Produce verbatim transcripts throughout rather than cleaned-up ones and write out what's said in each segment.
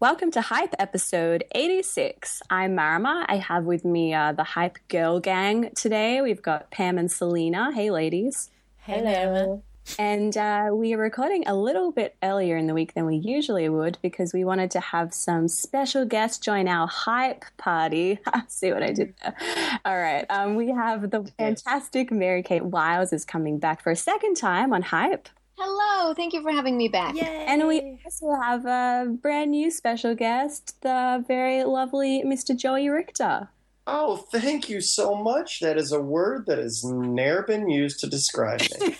Welcome to Hype episode eighty-six. I'm Marama. I have with me uh, the Hype Girl Gang today. We've got Pam and Selena. Hey, ladies. Hello. And uh, we are recording a little bit earlier in the week than we usually would because we wanted to have some special guests join our Hype party. See what I did there? All right. Um, we have the fantastic Mary-Kate Wiles is coming back for a second time on Hype. Hello, thank you for having me back. Yay. And we also have a brand new special guest, the very lovely Mister Joey Richter. Oh, thank you so much. That is a word that has never been used to describe me.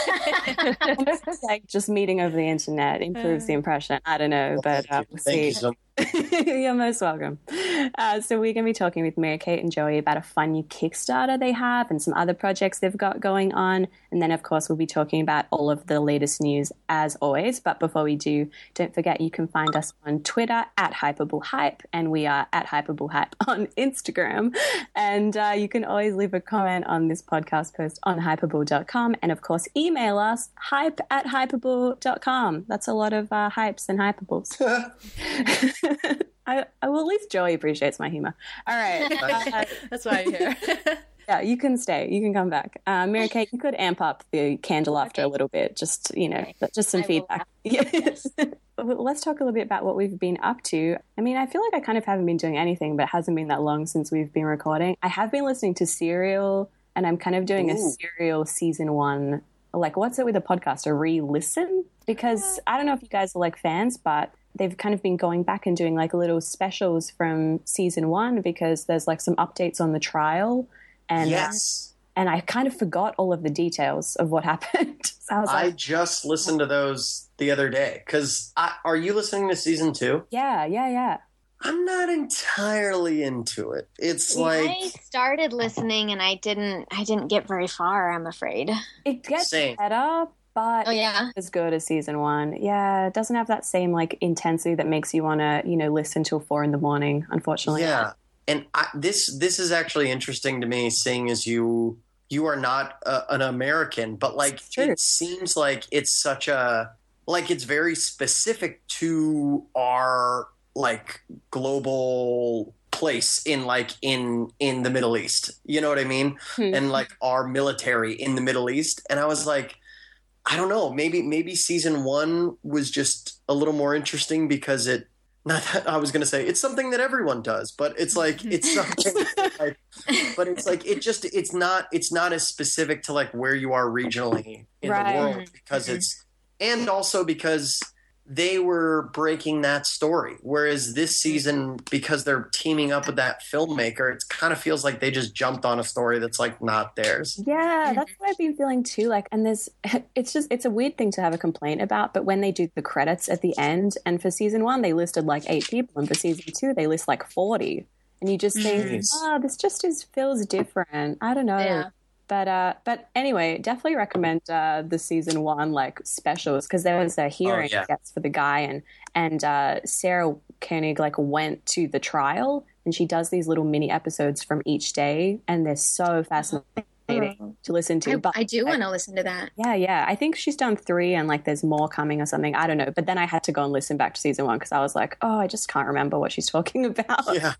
Like just meeting over the internet improves the impression. I don't know, Well, but uh, thank we'll you. Thank see. you so much. You're most welcome. Uh, so we're going to be talking with Mary-Kate and Joey about a fun new Kickstarter they have and some other projects they've got going on. And then, of course, we'll be talking about all of the latest news as always. But before we do, don't forget you can find us on Twitter at HypableHype, and we are at HypableHype on Instagram. And uh, you can always leave a comment on this podcast post on hypable dot com. And, of course, email us, hype at hypable dot com. That's a lot of uh, hypes and hypables. I, I well, at least Joey appreciates my humor. All right. Uh, That's why I'm here. yeah, you can stay. You can come back. Uh, Mary-Kate, you could amp up the candle after okay. a little bit. Just, you know, just some I feedback. Yes. Let's talk a little bit about what we've been up to. I mean, I feel like I kind of haven't been doing anything, but it hasn't been that long since we've been recording. I have been listening to Serial, and I'm kind of doing Ooh. a Serial season one. Like, what's it with a podcast? A re-listen? Because I don't know if you guys are like fans, but they've kind of been going back and doing like little specials from season one because there's like some updates on the trial. And, yes. And I kind of forgot all of the details of what happened. So I, was I like, just listened to those the other day because are you listening to season two? Yeah, yeah, yeah. I'm not entirely into it. It's like I started listening and I didn't I didn't get very far, I'm afraid. It gets Same. better, but oh, yeah? it's as good as season one. Yeah, it doesn't have that same like intensity that makes you want to, you know, listen till four in the morning, unfortunately. Yeah. And I, this this is actually interesting to me, seeing as you you are not uh, an American, but like it seems like it's such a like it's very specific to our like global place in like in in the Middle East. You know what I mean? Hmm. And like our military in the Middle East. And I was like, I don't know, maybe maybe season one was just a little more interesting because it not that I was going to say it's something that everyone does, but it's like it's something like, but it's like it just it's not it's not as specific to like where you are regionally in right. the world because mm-hmm. it's and also because they were breaking that story. Whereas this season, because they're teaming up with that filmmaker, it kind of feels like they just jumped on a story that's like not theirs. Yeah, that's what I've been feeling too. Like, and there's, it's just, it's a weird thing to have a complaint about, but when they do the credits at the end, and for season one, they listed like eight people, and for season two, they list like forty. And you just think, Jeez. oh, this just is, feels different. I don't know. Yeah. But uh, but anyway, definitely recommend uh, the season one like specials because there was a hearing oh, yeah. I guess, for the guy and and uh, Sarah Koenig like went to the trial and she does these little mini episodes from each day and they're so fascinating oh. to listen to. I, but I do want to listen to that. Yeah, yeah. I think she's done three and like there's more coming or something. I don't know. But then I had to go and listen back to season one because I was like, oh, I just can't remember what she's talking about. Yeah.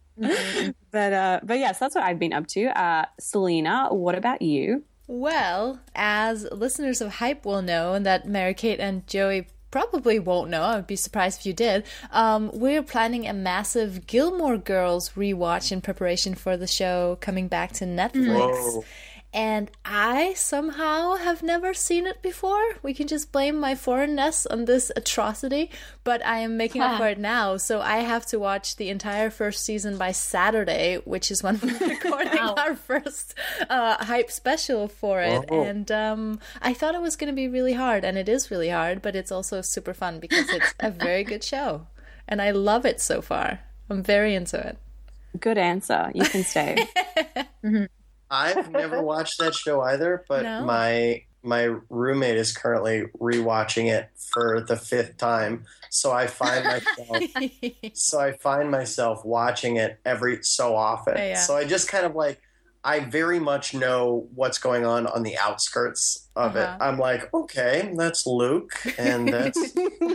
but uh, but yes, that's what I've been up to. Uh, Selena, what about you? Well, as listeners of Hype will know, and that Mary-Kate and Joey probably won't know, I would be surprised if you did, um, we're planning a massive Gilmore Girls rewatch in preparation for the show coming back to Netflix. Whoa. And I somehow have never seen it before. We can just blame my foreignness on this atrocity, but I am making up for it now. So I have to watch the entire first season by Saturday, which is when we're recording wow. our first uh, Hype special for it. Whoa. And um, I thought it was going to be really hard, and it is really hard, but it's also super fun because it's a very good show. And I love it so far. I'm very into it. Good answer. You can stay. mm-hmm. I've never watched that show either, but no? my my roommate is currently rewatching it for the fifth time. So I find myself so I find myself watching it every so often. Yeah. So I just kind of like I very much know what's going on on the outskirts of uh-huh. it. I'm like, okay, that's Luke, and that's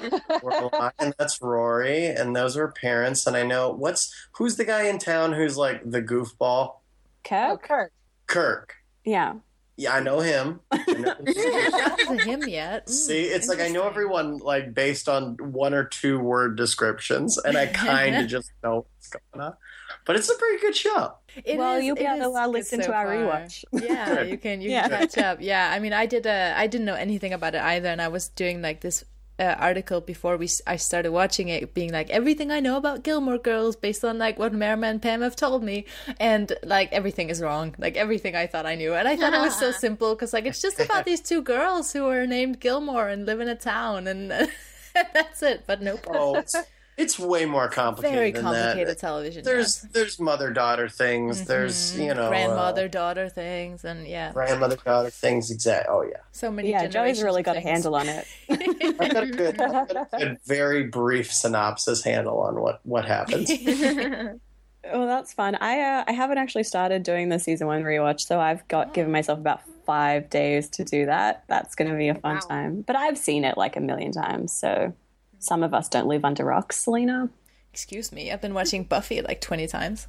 and that's Rory, and those are parents, and I know what's who's the guy in town who's like the goofball? Kirk. Oh, Kirk. Kirk. Yeah. Yeah, I know him. I know not him yet. Mm, See, it's like I know everyone like based on one or two word descriptions, and I kind of just know what's going on. But it's a pretty good show. It well, is, you'll be able to listen so to our far. rewatch. Yeah, you can you yeah. can catch up. Yeah, I mean, I did. A, I didn't know anything about it either, and I was doing like this uh, article before we I started watching it, being like everything I know about Gilmore Girls based on like what Merima and Pam have told me, and like everything is wrong. Like everything I thought I knew, and I thought it was so simple because like it's just about these two girls who are named Gilmore and live in a town, and that's it. But nope. Oh, it's, it's way more complicated. Very than complicated that. television. There's yeah. there's mother daughter things. Mm-hmm. There's you know grandmother daughter uh, things, and yeah, grandmother daughter things. Exact. Oh yeah. So many. Yeah, Joey's really got things. a handle on it. I've got a good, I've got a good, very brief synopsis handle on what what happens. Well, that's fun. I uh, I haven't actually started doing the season one rewatch, so I've got oh. given myself about five days to do that. That's going to be a fun wow. time. But I've seen it like a million times, so some of us don't live under rocks, Selena. Excuse me, I've been watching Buffy like twenty times.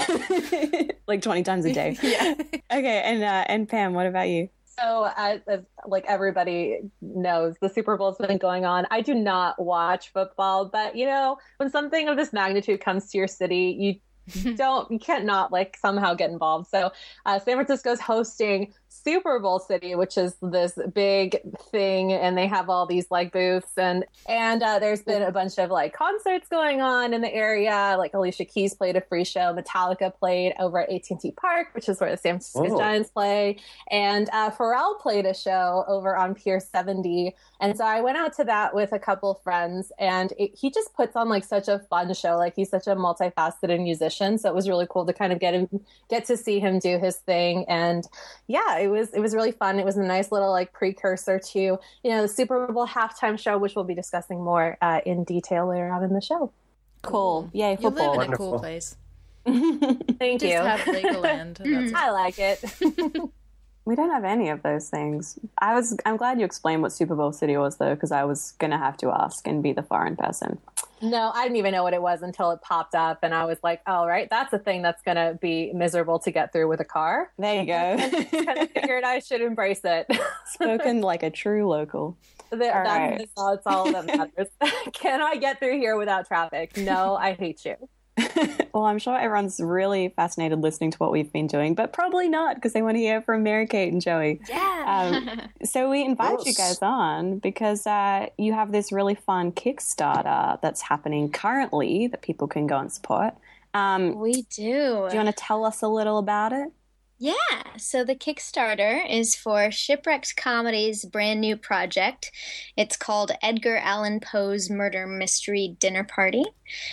Like twenty times a day. Yeah. Okay, and uh, and Pam, what about you? So, as, as like everybody knows, the Super Bowl's been going on. I do not watch football, but you know, when something of this magnitude comes to your city, you don't, you can't not like somehow get involved. So, uh, San Francisco's hosting Super Bowl City, which is this big thing, and they have all these like booths, and and uh, there's been a bunch of like concerts going on in the area. Like Alicia Keys played a free show, Metallica played over at A T and T Park, which is where the San Francisco oh. Giants play, and uh, Pharrell played a show over on Pier seventy. And so I went out to that with a couple friends, and it, he just puts on like such a fun show. Like he's such a multifaceted musician, so it was really cool to kind of get him get to see him do his thing, and yeah. It was it was really fun. It was a nice little like precursor to, you know, the Super Bowl halftime show, which we'll be discussing more uh, in detail later on in the show. Cool. Yay, football. You live in Wonderful. a cool place. Thank Just you. have Legoland. And that's I like it. We don't have any of those things. I was. I'm glad you explained what Super Bowl City was, though, because I was going to have to ask and be the foreign person. No, I didn't even know what it was until it popped up, and I was like, "Oh, right, that's a thing that's going to be miserable to get through with a car." There you go. And kind of figured I should embrace it. Spoken like a true local. The, that's, right. that's, all, that's all that matters. Can I get through here without traffic? No, I hate you. Well, I'm sure everyone's really fascinated listening to what we've been doing, but probably not because they want to hear from Mary Kate and Joey. Yeah. Um, so we invite you guys on because uh, you have this really fun Kickstarter that's happening currently that people can go and support. Um, we do. Do you want to tell us a little about it? Yeah, so the Kickstarter is for Shipwrecked Comedy's brand new project. It's called Edgar Allan Poe's Murder Mystery Dinner Party.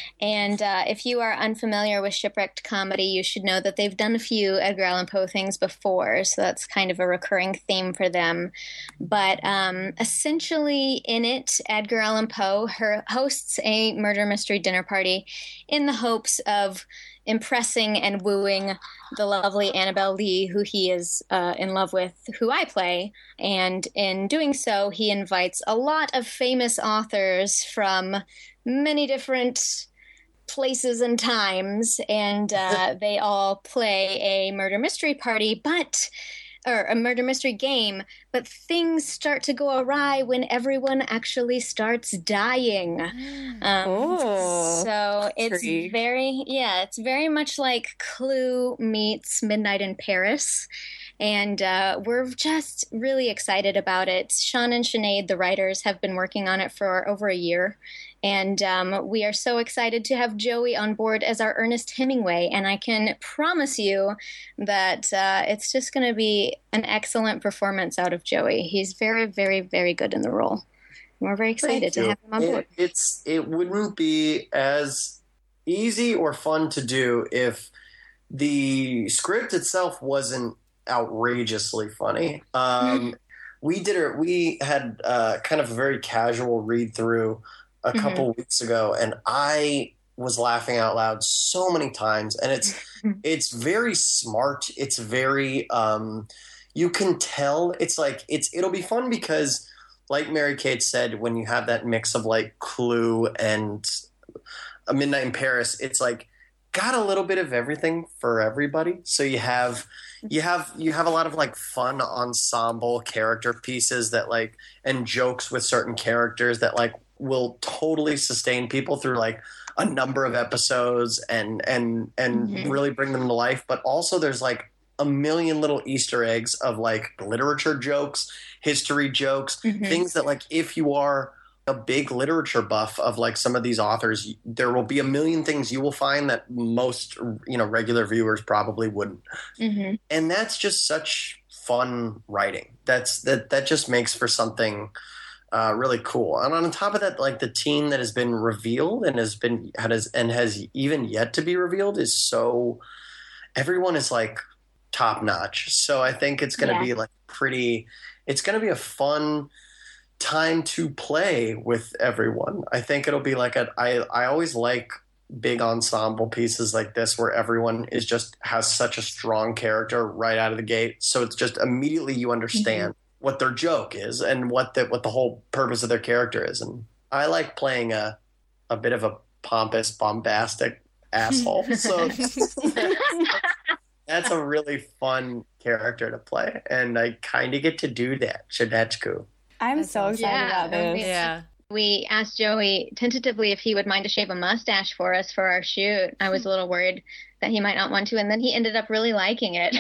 And uh, if you are unfamiliar with Shipwrecked Comedy, you should know that they've done a few Edgar Allan Poe things before, so that's kind of a recurring theme for them. But um, essentially in it, Edgar Allan Poe her hosts a murder mystery dinner party in the hopes of impressing and wooing the lovely Annabelle Lee, who he is uh, in love with, who I play. And in doing so, he invites a lot of famous authors from many different places and times, and uh, they all play a murder mystery party, but or a murder mystery game, but things start to go awry when everyone actually starts dying. Um, oh, so it's tree. very, yeah, it's very much like Clue meets Midnight in Paris. And uh, we're just really excited about it. Sean and Sinead, the writers, have been working on it for over a year. And um, we are so excited to have Joey on board as our Ernest Hemingway. And I can promise you that uh, it's just going to be an excellent performance out of Joey. He's very, very, very good in the role. And we're very excited to have him on board. It, it's, it wouldn't be as easy or fun to do if the script itself wasn't outrageously funny. Um, we did it. We had uh, kind of a very casual read through a couple mm-hmm. weeks ago, and I was laughing out loud so many times, and it's it's very smart. It's very um, you can tell it's like it's it'll be fun because, like Mary Kate said, when you have that mix of like Clue and A Midnight in Paris, it's like got a little bit of everything for everybody. So you have you have you have a lot of like fun ensemble character pieces that like and jokes with certain characters that like will totally sustain people through like a number of episodes and and and mm-hmm. really bring them to life. But also there's like a million little Easter eggs of like literature jokes, history jokes, mm-hmm. things that like if you are a big literature buff of like some of these authors, there will be a million things you will find that most, you know, regular viewers probably wouldn't. Mm-hmm. And that's just such fun writing. That's that that just makes for something uh, really cool. And on top of that, like the team that has been revealed and has been has and has even yet to be revealed is so everyone is like top notch. So I think it's going to yeah. be like pretty. It's going to be a fun time to play with everyone. I think it'll be like a I I always like big ensemble pieces like this where everyone is just has such a strong character right out of the gate, so it's just immediately you understand mm-hmm. what their joke is and what the what the whole purpose of their character is. And I like playing a a bit of a pompous, bombastic asshole. So that's a really fun character to play, and I kind of get to do that. Shadechku. I'm so excited yeah, about this. Yeah. We asked Joey tentatively if he would mind to shave a mustache for us for our shoot. I was a little worried that he might not want to, and then he ended up really liking it.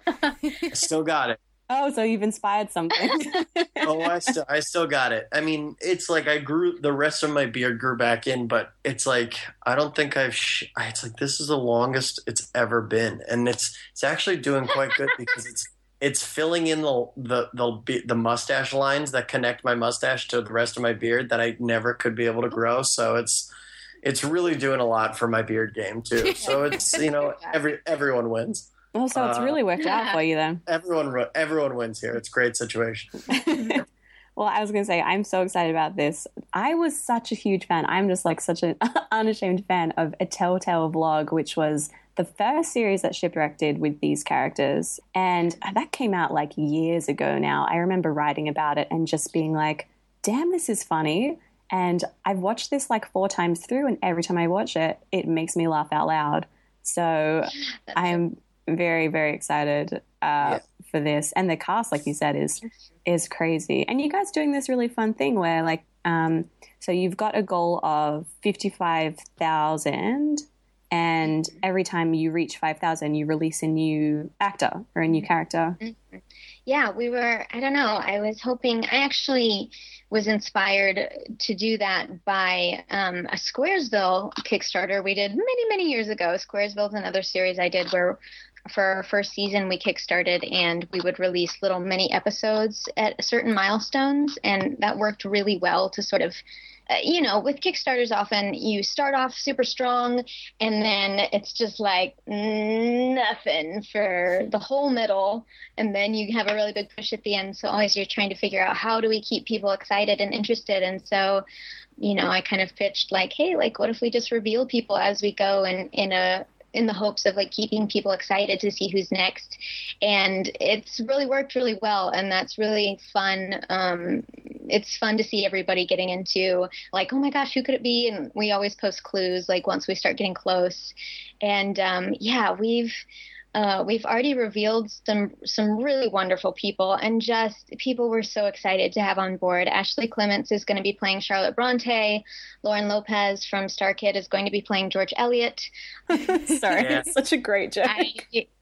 I still got it. Oh, so you've inspired something. oh, I still, I still got it. I mean, it's like I grew, the rest of my beard grew back in, but it's like, I don't think I've, sh- it's like, this is the longest it's ever been. And it's, it's actually doing quite good because it's, It's filling in the, the the the mustache lines that connect my mustache to the rest of my beard that I never could be able to grow. So it's it's really doing a lot for my beard game too. So it's you know every everyone wins. Well, so it's really worked uh, out for you then. Everyone everyone wins here. It's a great situation. Well, I was going to say I'm so excited about this. I was such a huge fan. I'm just like such an unashamed fan of A Telltale Vlog, which was the first series that Shipwreck did with these characters. And that came out like years ago now. I remember writing about it and just being like, damn, this is funny. And I've watched this like four times through, and every time I watch it, it makes me laugh out loud. So I'm very, very excited uh, yeah. for this. And the cast, like you said, is is crazy. And you guys doing this really fun thing where like, um, so you've got a goal of fifty-five thousand, and every time you reach five thousand, you release a new actor or a new character. Yeah, we were, I don't know, I was hoping, I actually was inspired to do that by um, a Squaresville Kickstarter we did many, many years ago. Squaresville is another series I did where for our first season we kickstarted and we would release little mini episodes at certain milestones, and that worked really well to sort of Uh, you know, with Kickstarters, often you start off super strong and then it's just like nothing for the whole middle. And then you have a really big push at the end. So always you're trying to figure out how do we keep people excited and interested. And so, you know, I kind of pitched like, hey, like, what if we just reveal people as we go and in a in the hopes of like keeping people excited to see who's next. And it's really worked really well. And that's really fun. Um, it's fun to see everybody getting into like, oh my gosh, who could it be? And we always post clues like once we start getting close. And um, yeah, we've, Uh, we've already revealed some some really wonderful people, and just people we're so excited to have on board. Ashley Clements is going to be playing Charlotte Bronte. Lauren Lopez from Star Kid is going to be playing George Eliot. Sorry, yeah. It's such a great joke. I,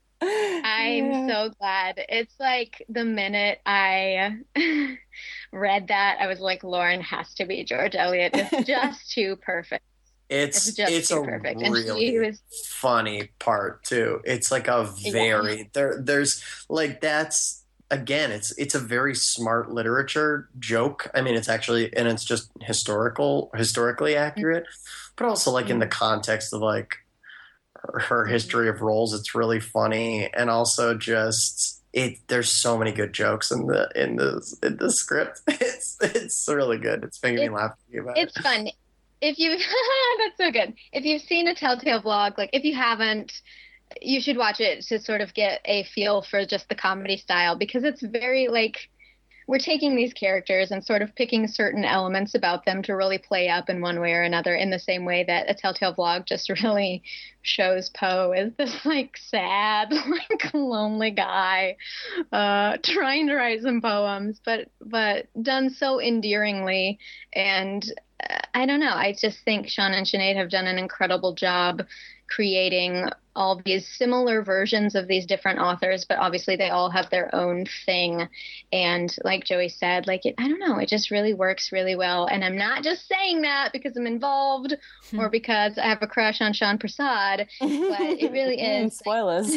I'm yeah. so glad. It's like the minute I read that, I was like, Lauren has to be George Eliot. It's just too perfect. It's it's, just it's a perfect. really was... funny part too. It's like a very yeah. there there's like that's again it's it's a very smart literature joke. I mean it's actually and it's just historical historically accurate, but also like in the context of like her, her history of roles, it's really funny. And also just it there's so many good jokes in the in the in the script. It's it's really good. It's making it's, me laugh about it's it. fun. if you that's so good. If you've seen a Telltale vlog, like if you haven't, you should watch it to sort of get a feel for just the comedy style, because it's very like we're taking these characters and sort of picking certain elements about them to really play up in one way or another, in the same way that a Telltale vlog just really shows Poe as this like sad, like lonely guy uh, trying to write some poems, but but done so endearingly. And uh, I don't know, I just think Sean and Sinead have done an incredible job creating all these similar versions of these different authors, but obviously they all have their own thing. And like Joey said, like, it, I don't know, it just really works really well. And I'm not just saying that because I'm involved or because I have a crush on Sean Prasad, but it really is. Spoilers.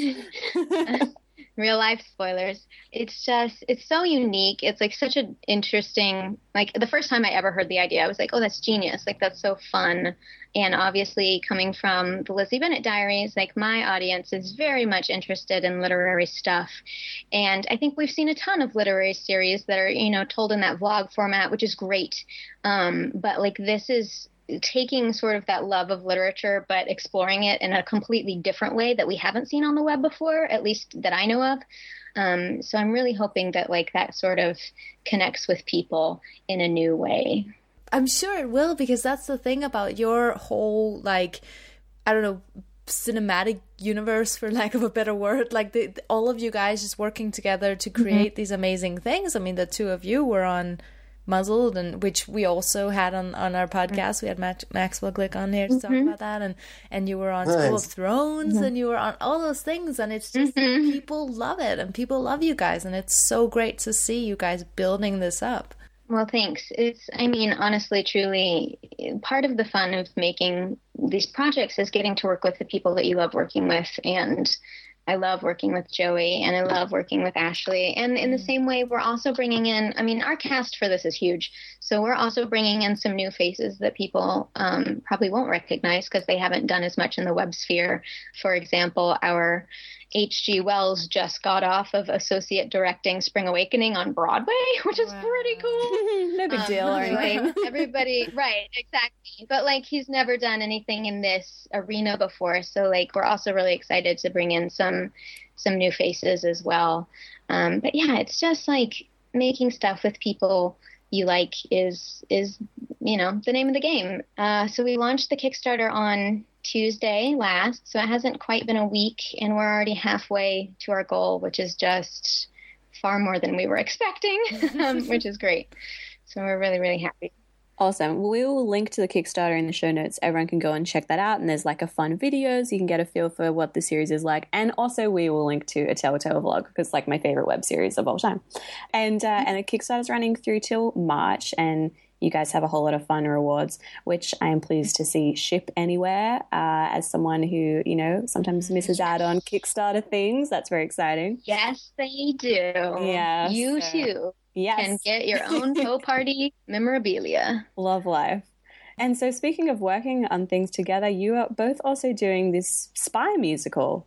Real life spoilers. It's just, it's so unique. It's like such an interesting, like the first time I ever heard the idea, I was like, oh, that's genius. Like, that's so fun. And obviously coming from the Lizzie Bennet Diaries, like my audience is very much interested in literary stuff. And I think we've seen a ton of literary series that are, you know, told in that vlog format, which is great. Um, but like this is taking sort of that love of literature, but exploring it in a completely different way that we haven't seen on the web before, at least that I know of. Um, so I'm really hoping that like that sort of connects with people in a new way. I'm sure it will, because that's the thing about your whole, like, I don't know, cinematic universe, for lack of a better word. Like the, all of you guys just working together to create mm-hmm. these amazing things. I mean, the two of you were on Muzzled, and which we also had on, on our podcast. Mm-hmm. We had Max, Maxwell Glick on here to mm-hmm. talk about that, and and you were on nice. School of Thrones, mm-hmm. and you were on all those things, and it's just mm-hmm. people love it, and people love you guys, and it's so great to see you guys building this up. Well, thanks. It's, I mean, honestly, truly, part of the fun of making these projects is getting to work with the people that you love working with. And I love working with Joey, and I love working with Ashley. And in the same way, we're also bringing in, I mean, our cast for this is huge. So we're also bringing in some new faces that people um, probably won't recognize because they haven't done as much in the web sphere. For example, our H G Wells just got off of associate directing Spring Awakening on Broadway, which is wow. pretty cool. No big um, deal or anything. Everybody, right, exactly. But like, he's never done anything in this arena before, so like, we're also really excited to bring in some some new faces as well. Um, but yeah, it's just like making stuff with people you like is is you know the name of the game. Uh, so we launched the Kickstarter on Tuesday last, so it hasn't quite been a week, and we're already halfway to our goal, which is just far more than we were expecting, um, which is great. So we're really, really happy. Awesome. We will link to the Kickstarter in the show notes. Everyone can go and check that out, and there's like a fun video so you can get a feel for what the series is like. And also we will link to a Telltale vlog, because it's like my favorite web series of all time. And uh, and the Kickstarter is running through till March, and you guys have a whole lot of fun rewards, which I am pleased to see ship anywhere. Uh, as someone who, you know, sometimes misses out on Kickstarter things, that's very exciting. Yes, they do. Yeah, you so, too yes. can get your own Poe Party memorabilia. Love life. And so, speaking of working on things together, you are both also doing this spy musical.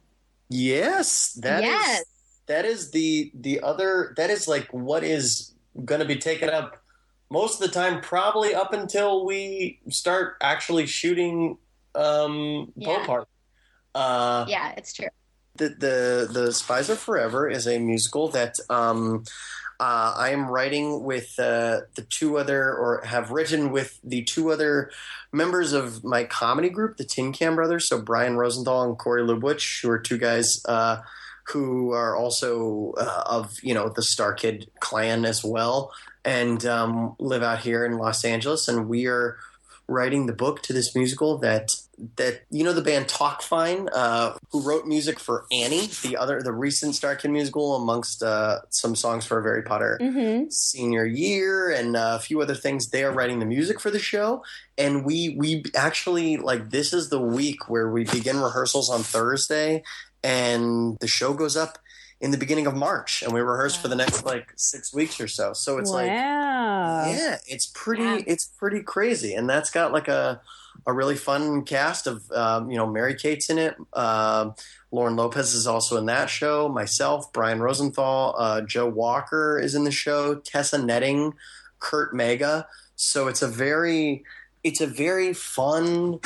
Yes, that yes. is that is the the other that is like what is going to be taken up most of the time, probably up until we start actually shooting um, yeah. Poe Party. Uh, yeah, it's true. The, the the Spies Are Forever is a musical that um, uh, I am writing with uh, the two other, or have written with the two other members of my comedy group, the Tin Can Brothers. So Brian Rosenthal and Corey Lubwich, who are two guys uh, who are also uh, of you know the Star Kid clan as well, and um, live out here in Los Angeles. And we are writing the book to this musical that that you know the band Talk Fine, uh, who wrote music for Annie, the other the recent Star Kid musical, amongst uh, some songs for Harry Potter mm-hmm. senior year and uh, a few other things. They are writing the music for the show, and we we actually like this is the week where we begin rehearsals on Thursday, and the show goes up in the beginning of March, and we rehearse wow. for the next like six weeks or so. So it's wow. like, yeah, it's pretty, yeah. it's pretty crazy. And that's got like a, a really fun cast of, um, you know, Mary Kate's in it. Uh, Lauren Lopez is also in that show. Myself, Brian Rosenthal, uh, Joe Walker is in the show. Tessa Netting, Kurt Mega. So it's a very, it's a very fun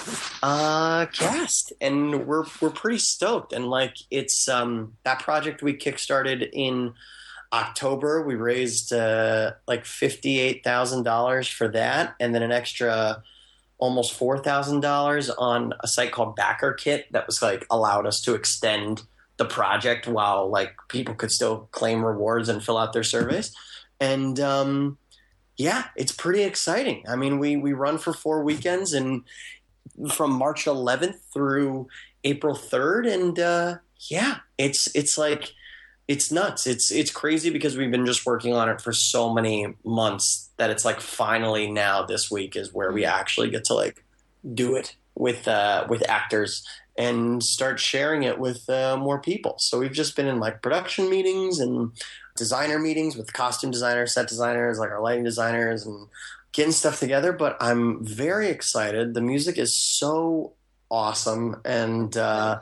uh, cast, and we're we're pretty stoked. And like it's um, that project we kickstarted in October. We raised uh, like fifty-eight thousand dollars for that, and then an extra almost four thousand dollars on a site called BackerKit that was like allowed us to extend the project while like people could still claim rewards and fill out their surveys. And um, yeah, it's pretty exciting. I mean, we we run for four weekends, and from March eleventh through April third, and uh, yeah, it's it's like it's nuts. It's it's crazy because we've been just working on it for so many months that it's like finally now this week is where we actually get to like do it with uh, with actors and start sharing it with uh, more people. So we've just been in like production meetings and designer meetings with costume designers, set designers, like our lighting designers, and getting stuff together. But I'm very excited. The music is so awesome, and uh,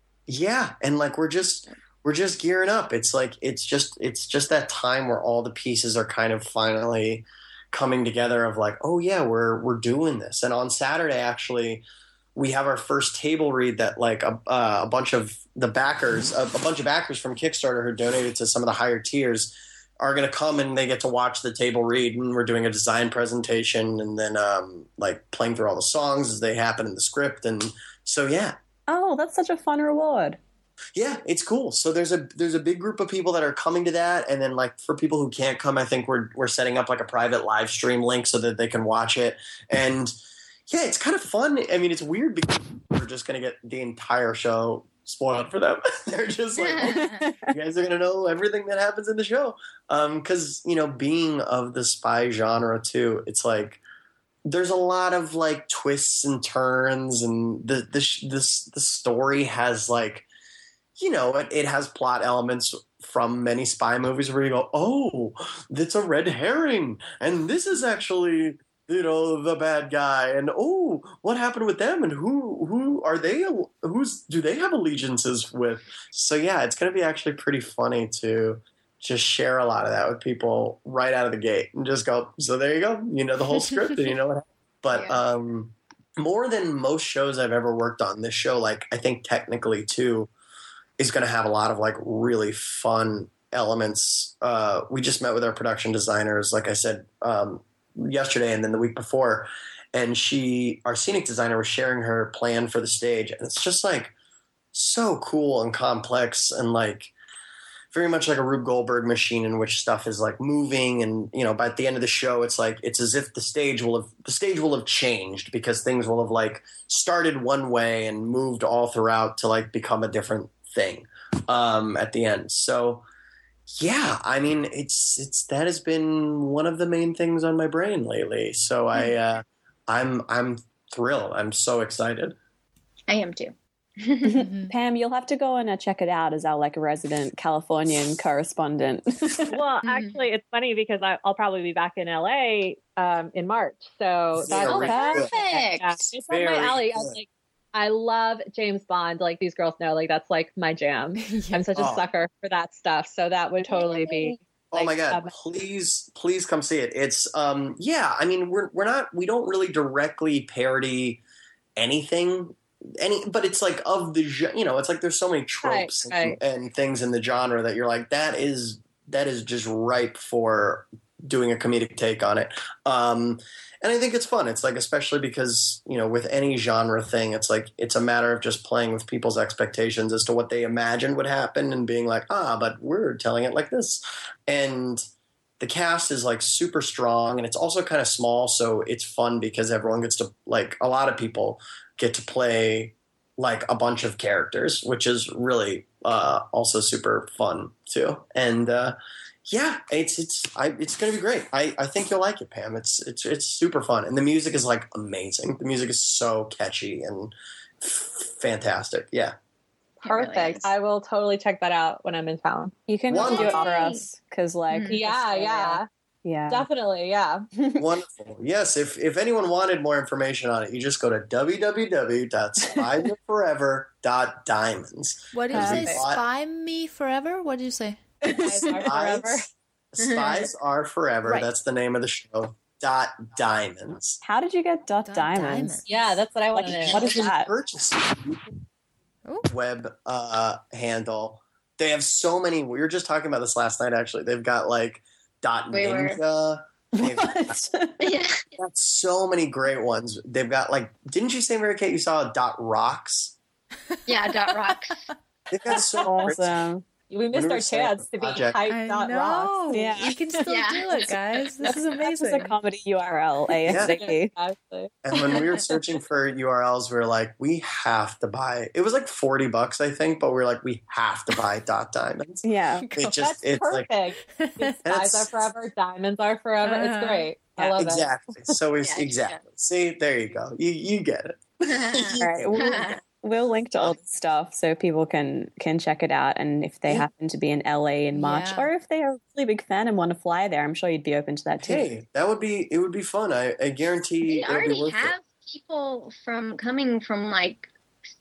yeah, and like we're just we're just gearing up. It's like it's just it's just that time where all the pieces are kind of finally coming together. Of like, oh yeah, we're we're doing this. And on Saturday, actually, we have our first table read that like a, uh, a bunch of the backers, a, a bunch of backers from Kickstarter who donated to some of the higher tiers are going to come, and they get to watch the table read, and we're doing a design presentation, and then um, like playing through all the songs as they happen in the script. And so, yeah. Oh, that's such a fun reward. Yeah, it's cool. So there's a there's a big group of people that are coming to that, and then like for people who can't come, I think we're we're setting up like a private live stream link so that they can watch it. And yeah, it's kind of fun. I mean, it's weird because we're just going to get the entire show spoiled for them. They're just like, oh, you guys are going to know everything that happens in the show. Um, 'cause, you know, being of the spy genre too, it's like there's a lot of like twists and turns, and the the this the story has like, you know, it, it has plot elements from many spy movies where you go, oh, that's a red herring, and this is actually, you know, the bad guy, and oh, what happened with them, and who who are they? Who's do they have allegiances with? So yeah, it's going to be actually pretty funny to just share a lot of that with people right out of the gate, and just go, so there you go, you know the whole script, and you know what happened. But yeah. um, more than most shows I've ever worked on, this show, like I think technically too, is going to have a lot of like really fun elements. Uh, we just met with our production designers, like I said. Um, yesterday and then the week before, and she our scenic designer was sharing her plan for the stage, and it's just like so cool and complex, and like very much like a Rube Goldberg machine in which stuff is like moving. And you know, by the end of the show, it's like it's as if the stage will have the stage will have changed, because things will have like started one way and moved all throughout to like become a different thing um at the end. So yeah, I mean, it's it's that has been one of the main things on my brain lately. So I, uh, I'm I'm thrilled. I'm so excited. I am too. Pam, you'll have to go and uh, check it out as our like resident Californian correspondent. Well, actually, it's funny because I, I'll probably be back in L A um, in March. So that's oh, perfect. Yeah, it's on my alley. I was like, I love James Bond. Like these girls know, like that's like my jam. I'm such a oh. sucker for that stuff. So that would totally be. Like, oh my God! Um, please, please come see it. It's um, yeah. I mean, we're we're not we don't really directly parody anything, any, but it's like of the you know, it's like there's so many tropes right, right. And, and things in the genre that you're like that is that is just ripe for doing a comedic take on it. Um, And I think it's fun. It's like, especially because, you know, with any genre thing, it's like, it's a matter of just playing with people's expectations as to what they imagined would happen and being like, ah, but we're telling it like this. And the cast is like super strong, and it's also kind of small. So it's fun because everyone gets to, like, a lot of people get to play like a bunch of characters, which is really uh, also super fun too. And, uh, yeah, it's it's I, it's going to be great. I, I think you'll like it, Pam. It's it's it's super fun, and the music is like amazing. The music is so catchy and f- fantastic. Yeah, perfect. Really I will totally check that out when I'm in town. You can do it for us because, like, mm-hmm. yeah, yeah, yeah, definitely, yeah. Wonderful. Yes, if if anyone wanted more information on it, you just go to w w w dot spy me forever dot diamonds. What did you say? Spy me forever? What did you say? Spies are forever. Spies are forever. Right. That's the name of the show. Dot Diamonds. How did you get Dot, Dot Diamonds? Diamonds. Yeah, that's what I want Like, to know. what is that? Purchase Ooh. web uh, handle. They have so many. We were just talking about this last night. Actually, they've got like Dot We were. Ninja. They've What? Yeah. got so many great ones. They've got like. Didn't you say, Mary Kate, you saw Dot Rocks? Yeah, dot rocks. They've got so great. Awesome. We missed we were our saying chance to be project- hype I dot know. rocks. Yeah. You can still Yeah. do it, guys. This is This is a amazing. comedy U R L, ASAP. Exactly. And when we were searching for U R Ls, we were like, we have to buy. It was like forty bucks, I think, but we were like, we have to buy Dot Diamonds. Yeah. It just, That's it's like perfect. And Spies it's- are forever, diamonds are forever. Uh, It's great. I yeah, love exactly. So it's Yeah, exactly. See, there you go. You you get it. All right. We'll, we'll link to all this stuff so people can can check it out. And if they Yeah. happen to be in L A in March, Yeah. or if they are a really big fan and want to fly there, I'm sure you'd be open to that too. Hey, that would be it. Would be fun. I, I guarantee We it'll be already worth have people from coming from like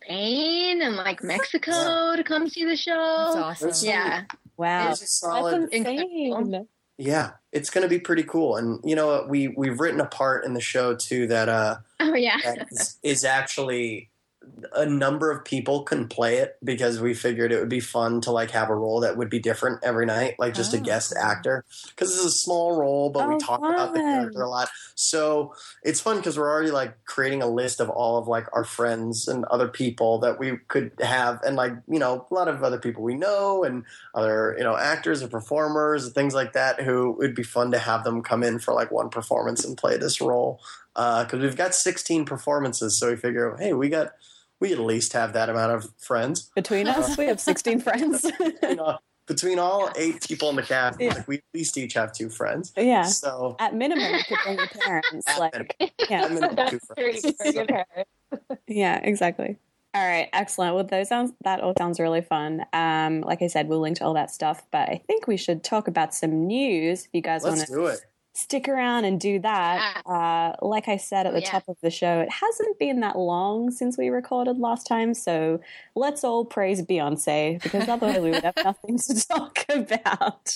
Spain and like Mexico to come see the That's show. awesome. There's- Yeah. Wow. it. It's a That's solid. insane. Yeah, it's going to be pretty cool. And you know what? We we've written a part in the show too that uh Oh yeah. that is, is actually a number of people can play it because we figured it would be fun to like have a role that would be different every night, like just a Oh. guest actor. Because it's a small role, but we Oh, talk about the fun. character a lot. So it's fun because we're already like creating a list of all of like our friends and other people that we could have, and like you know a lot of other people we know and other you know actors and performers and things like that who it would be fun to have them come in for like one performance and play this role. Because we've got sixteen performances, so we figure, hey, we got we at least have that amount of friends. Between us, we have sixteen friends. You know, between all eight people in the cast, Yeah. like we at least each have two friends. Yeah. So At minimum, you could bring your parents. At Like, minimum. yeah. I'm in That's two true. friends. For your parents. Yeah, exactly. All right, excellent. Well, those sounds that all sounds really fun. Um, like I said, we'll link to all that stuff, but I think we should talk about some news. If you guys want Let's to do it. stick around and do that, uh, like I said at the Yeah. top of the show, it hasn't been that long since we recorded last time, so let's all praise Beyonce because otherwise we would have nothing to talk about.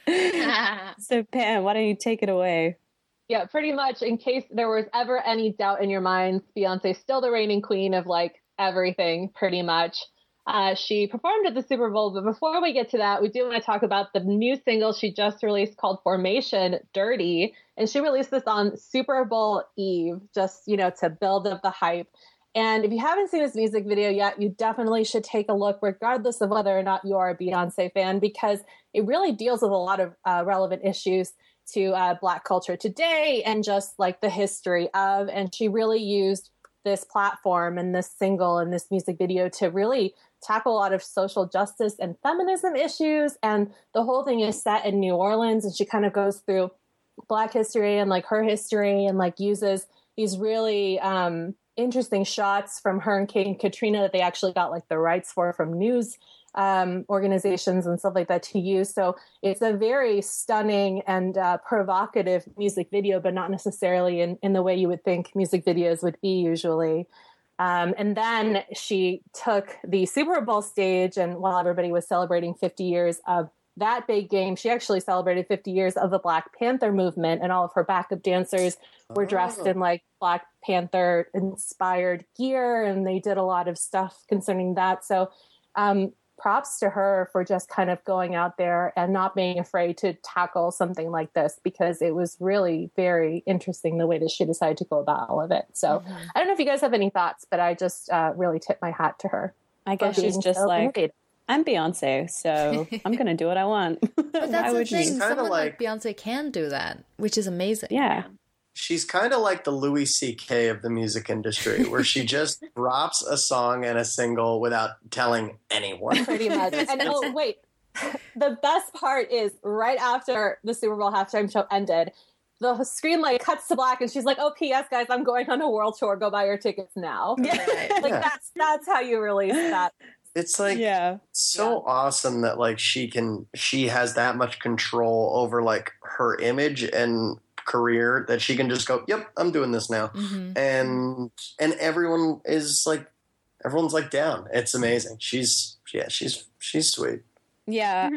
So, Pam, why don't you take it away? Yeah, pretty much. In case there was ever any doubt in your minds, Beyonce's still the reigning queen of like everything, pretty much. Uh, she performed at the Super Bowl, but before we get to that, we do want to talk about the new single she just released called Formation Dirty. And she released this on Super Bowl Eve, just, you know, to build up the hype. And if you haven't seen this music video yet, you definitely should take a look, regardless of whether or not you are a Beyonce fan, because it really deals with a lot of uh, relevant issues to uh, Black culture today and just like the history of. And she really used this platform and this single and this music video to really tackle a lot of social justice and feminism issues. And the whole thing is set in New Orleans, and she kind of goes through Black history and like her history and like uses these really um, interesting shots from her and King Katrina that they actually got like the rights for from news um, organizations and stuff like that to use. So it's a very stunning and uh, provocative music video, but not necessarily in, in the way you would think music videos would be usually. Um, and then she took the Super Bowl stage, and while everybody was celebrating fifty years of that big game, she actually celebrated fifty years of the Black Panther movement, and all of her backup dancers were dressed Oh. in like Black Panther inspired gear, and they did a lot of stuff concerning that. So um, props to her for just kind of going out there and not being afraid to tackle something like this, because it was really very interesting the way that she decided to go about all of it. So Mhm. I don't know if you guys have any thoughts, but I just uh, really tip my hat to her. I for guess she's being just so like, innovative. I'm Beyonce, so I'm going to do what I want. But that's Why the would you? thing. Kinda Someone like- like Beyonce can do that, which is amazing. Yeah. She's kind of like the Louis C K of the music industry, where she just drops a song and a single without telling anyone. Pretty much. And oh, wait. The best part is right after the Super Bowl halftime show ended, the screen like cuts to black, and she's like, "Oh, P S guys, I'm going on a world tour. Go buy your tickets now." Right. Like Yeah. that's that's how you release that. It's like Yeah. so awesome that like she can she has that much control over like her image and career that she can just go, "Yep, I'm doing this now," Mhm. and and everyone is like everyone's like down. It's amazing. She's yeah, she's she's sweet. Yeah, Mhm. I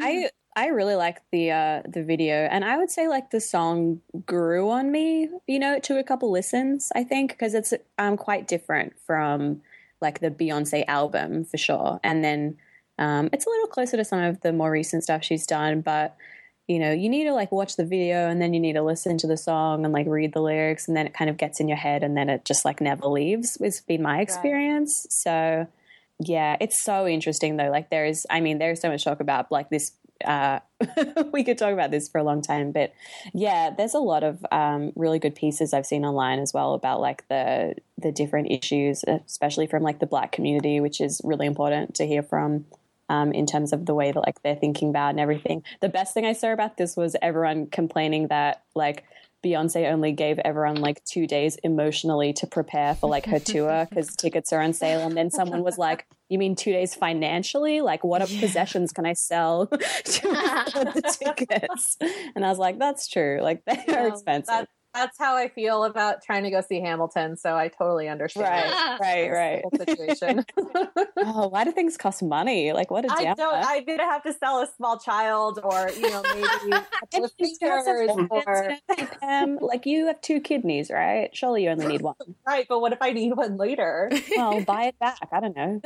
I really like the uh, the video, and I would say like the song grew on me, you know, to a couple listens, I think, because it's um quite different from like the Beyonce album for sure. And then um, it's a little closer to some of the more recent stuff she's done, but you know, you need to like watch the video and then you need to listen to the song and like read the lyrics, and then it kind of gets in your head and then it just like never leaves. It's been my experience. Right. So yeah, it's so interesting though. Like there is, I mean, there's so much talk about like this. Uh, we could talk about this for a long time, but yeah, there's a lot of um, really good pieces I've seen online as well about like the the different issues, especially from like the Black community, which is really important to hear from um, in terms of the way that like they're thinking about and everything. The best thing I saw about this was everyone complaining that like Beyonce only gave everyone like two days emotionally to prepare for like her tour because tickets are on sale. And then someone was like, you mean two days financially? Like what yeah. possessions can I sell to afford the tickets? And I was like, that's true. Like they are yeah, expensive. That, that's how I feel about trying to go see Hamilton. So I totally understand. Right, right, right. Situation. Oh, why do things cost money? Like what a I don't. I'm gonna have to sell a small child, or you know, maybe a couple of fingers, or um, like you have two kidneys, right? Surely you only need one. Right, but what if I need one later? Well, buy it back. I don't know.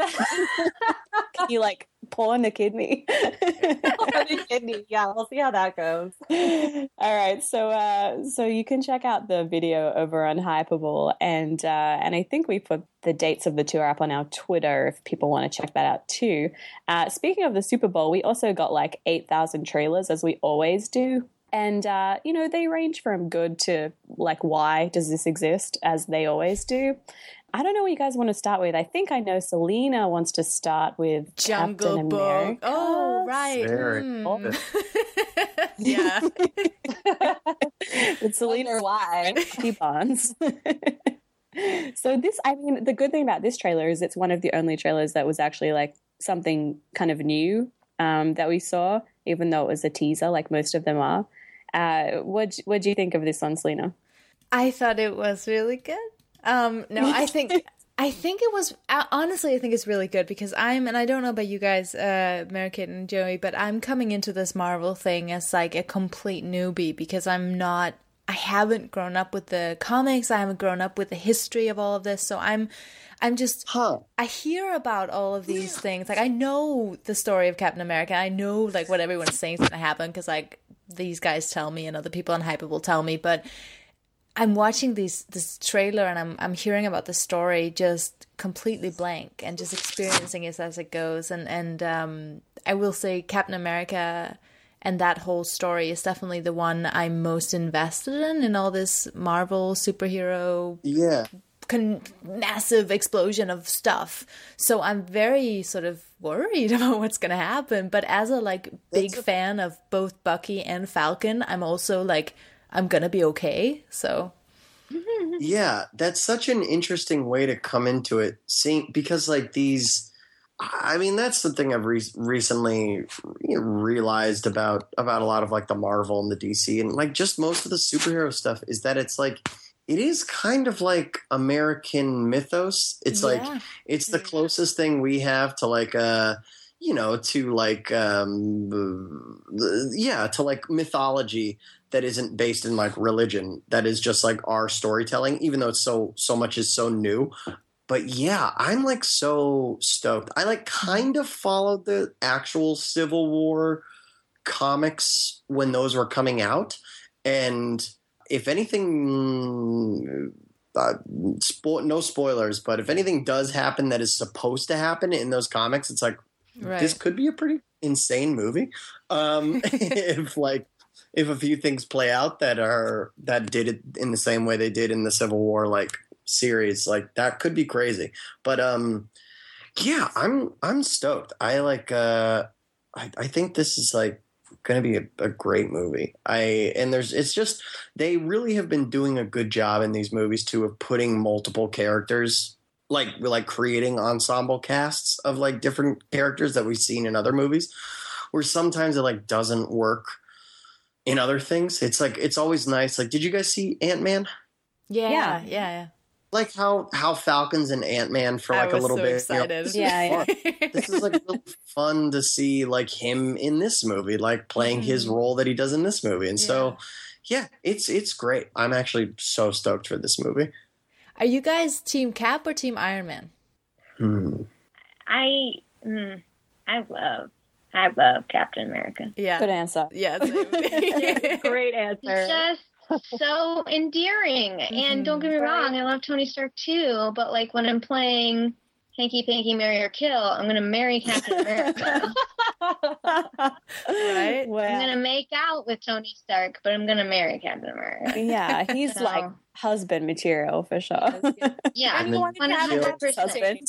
Can you like pawn a kidney? Pawn a kidney. Yeah, we'll see how that goes. All right, so uh, so you can check out the video over on Hypable, and uh, and I think we put the dates of the tour up on our Twitter if people want to check that out too. Uh, speaking of the Super Bowl, we also got like eight thousand trailers, as we always do. And, uh, you know, they range from good to like, why does this exist, as they always do. I don't know what you guys want to start with. I think I know Selena wants to start with Jungle Captain Book. America. Oh, right. Mm. Yeah. With Selena, why? Bucky Barnes. So this, I mean, the good thing about this trailer is it's one of the only trailers that was actually like something kind of new um, that we saw, even though it was a teaser, like most of them are. Uh, what what do you think of this one, Selena? I thought it was really good. Um, no, I think I think it was honestly. I think it's really good because I'm, and I don't know about you guys, uh, Mary-Kate and Joey, but I'm coming into this Marvel thing as like a complete newbie because I'm not. I haven't grown up with the comics. I haven't grown up with the history of all of this, so I'm. I'm just, huh. I hear about all of these things. Like, I know the story of Captain America. I know, like, what everyone's saying is going to happen because, like, these guys tell me and other people on Hype will tell me. But I'm watching these this trailer and I'm I'm hearing about the story just completely blank and just experiencing it as it goes. And, and um, I will say Captain America and that whole story is definitely the one I'm most invested in, in all this Marvel superhero... Yeah. Con- massive explosion of stuff, so I'm very sort of worried about what's gonna happen, but as a like big a- fan of both Bucky and Falcon, I'm also like I'm gonna be okay. So yeah, that's such an interesting way to come into it, seeing because like these I mean that's the thing I've re- recently realized about about a lot of like the Marvel and the D C and like just most of the superhero stuff is that it's like it is kind of like American mythos. It's yeah. like it's the closest thing we have to like uh you know to like um yeah to like mythology that isn't based in like religion, that is just like our storytelling, even though it's so so much is so new. But yeah, I'm like so stoked. I like kind of followed the actual Civil War comics when those were coming out, and if anything, uh, spo- no spoilers, but if anything does happen that is supposed to happen in those comics, it's like, right. This could be a pretty insane movie. Um, if like, if a few things play out that are, that did it in the same way they did in the Civil War, like series, like that could be crazy. But, um, yeah, I'm, I'm stoked. I like, uh, I, I think this is like, going to be a, a great movie. I and there's it's just they really have been doing a good job in these movies too of putting multiple characters, like like creating ensemble casts of like different characters that we've seen in other movies, where sometimes it like doesn't work in other things. It's like it's always nice. Like, did you guys see Ant-Man? Yeah, yeah, yeah. like how how Falcons and Ant-Man for like I was a little so bit. excited. You know, Yeah, yeah. This is like really fun to see like him in this movie, like playing mm-hmm. his role that he does in this movie, and yeah. so yeah, it's it's great. I'm actually so stoked for this movie. Are you guys Team Cap or Team Iron Man? Hmm. I mm, I love I love Captain America. Yeah, good answer. Yeah, great answer. He's just so endearing. Mm-hmm. And don't get me wrong, I love Tony Stark too. But like when I'm playing Hanky Panky Marry or Kill, I'm going to marry Captain America. Right? Well, I'm going to make out with Tony Stark, but I'm going to marry Captain America. Yeah, he's so, like husband material for sure. Yeah, one hundred percent.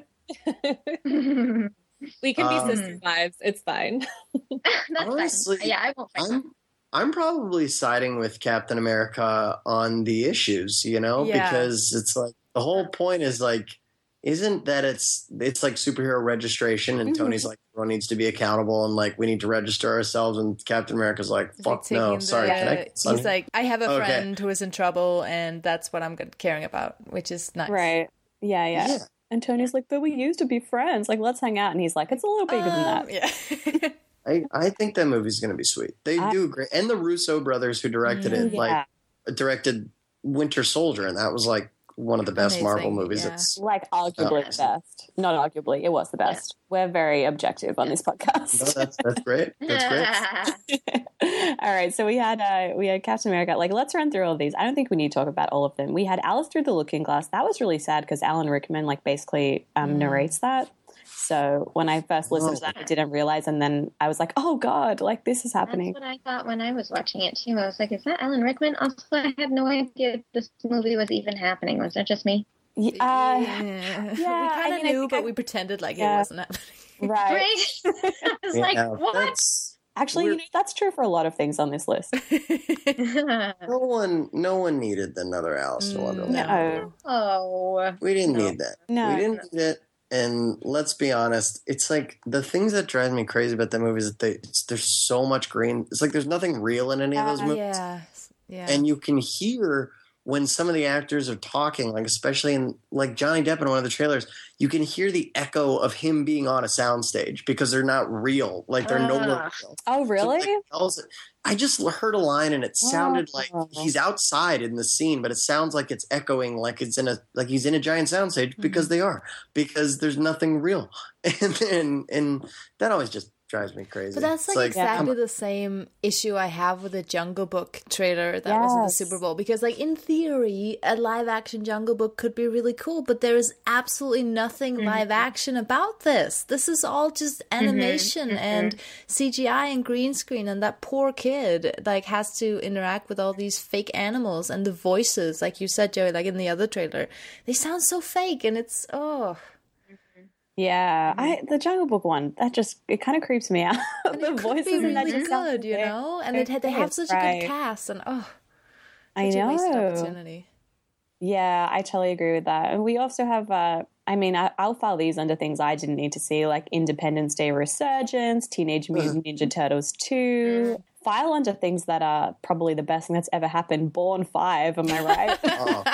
We can be um, sister wives. It's fine. That's honestly, fine. Yeah, I won't fight I'm, I'm probably siding with Captain America on the issues, you know, yeah. because it's like the whole point is like, isn't that it's it's like superhero registration, and mm-hmm. Tony's like, everyone needs to be accountable, and like we need to register ourselves, and Captain America's like, fuck like no, the, sorry. Uh, can I he's like, I have a okay. friend who is in trouble, and that's what I'm caring about, which is nice. Right. Yeah, yeah. yeah. And Tony's like, but we used to be friends. Like, let's hang out. And he's like, it's a little bigger um, than that. Yeah. I, I think that movie's going to be sweet. They I, do great. And the Russo brothers who directed it, yeah. like, directed Winter Soldier, and that was like one of the best Amazing, Marvel movies. Yeah. It's like arguably oh, the best. Not arguably, it was the best. Yeah. We're very objective on this podcast. No, that's that's great. That's great. All right, so we had uh, we had Captain America. Like, let's run through all of these. I don't think we need to talk about all of them. We had Alice Through the Looking Glass. That was really sad because Alan Rickman like basically um, mm. narrates that. So when I first listened oh. to that, I didn't realize, and then I was like, "Oh God, like this is happening." That's what I thought when I was watching it too. I was like, "Is that Alan Rickman?" Also, I had no idea this movie was even happening. Was that just me? Yeah, uh, yeah. yeah. We kind of I mean, knew, but I, we pretended like yeah. it wasn't happening. Right? right? I was yeah, like, "What?" That's, Actually, you know, that's true for a lot of things on this list. no one, no one needed another Alice in Wonderland. No. Oh, we didn't no. need that. No, we didn't need it. And let's be honest, it's like the things that drive me crazy about that movie is that they, it's, there's so much green. It's like there's nothing real in any of those uh, movies. Yeah, yeah. And you can hear when some of the actors are talking, like especially in like Johnny Depp in one of the trailers, you can hear the echo of him being on a soundstage because they're not real. Like they're uh, no more real. Oh, really? So I just heard a line and it sounded oh. like he's outside in the scene, but it sounds like it's echoing, like it's in a like he's in a giant soundstage mm-hmm. because they are because there's nothing real, and and and that always just drives me crazy. But that's like, like exactly yeah. the same issue I have with the Jungle Book trailer that yes. was in the Super Bowl. Because like in theory, a live action Jungle Book could be really cool, but there is absolutely nothing mm-hmm. live action about this. This is all just animation mm-hmm. and C G I and green screen, and that poor kid like has to interact with all these fake animals, and the voices, like you said, Joey, like in the other trailer, they sound so fake, and it's oh. Yeah, I the Jungle Book one, that just, it kind of creeps me out. The voices in really that just good, you know? And they, they have such right. a good cast, and oh, I know. A wasted opportunity. Yeah, I totally agree with that. And we also have, uh, I mean, I, I'll file these under things I didn't need to see, like Independence Day Resurgence, Teenage Mutant Ninja Turtles two. File under things that are probably the best thing that's ever happened. Born five, am I right? oh.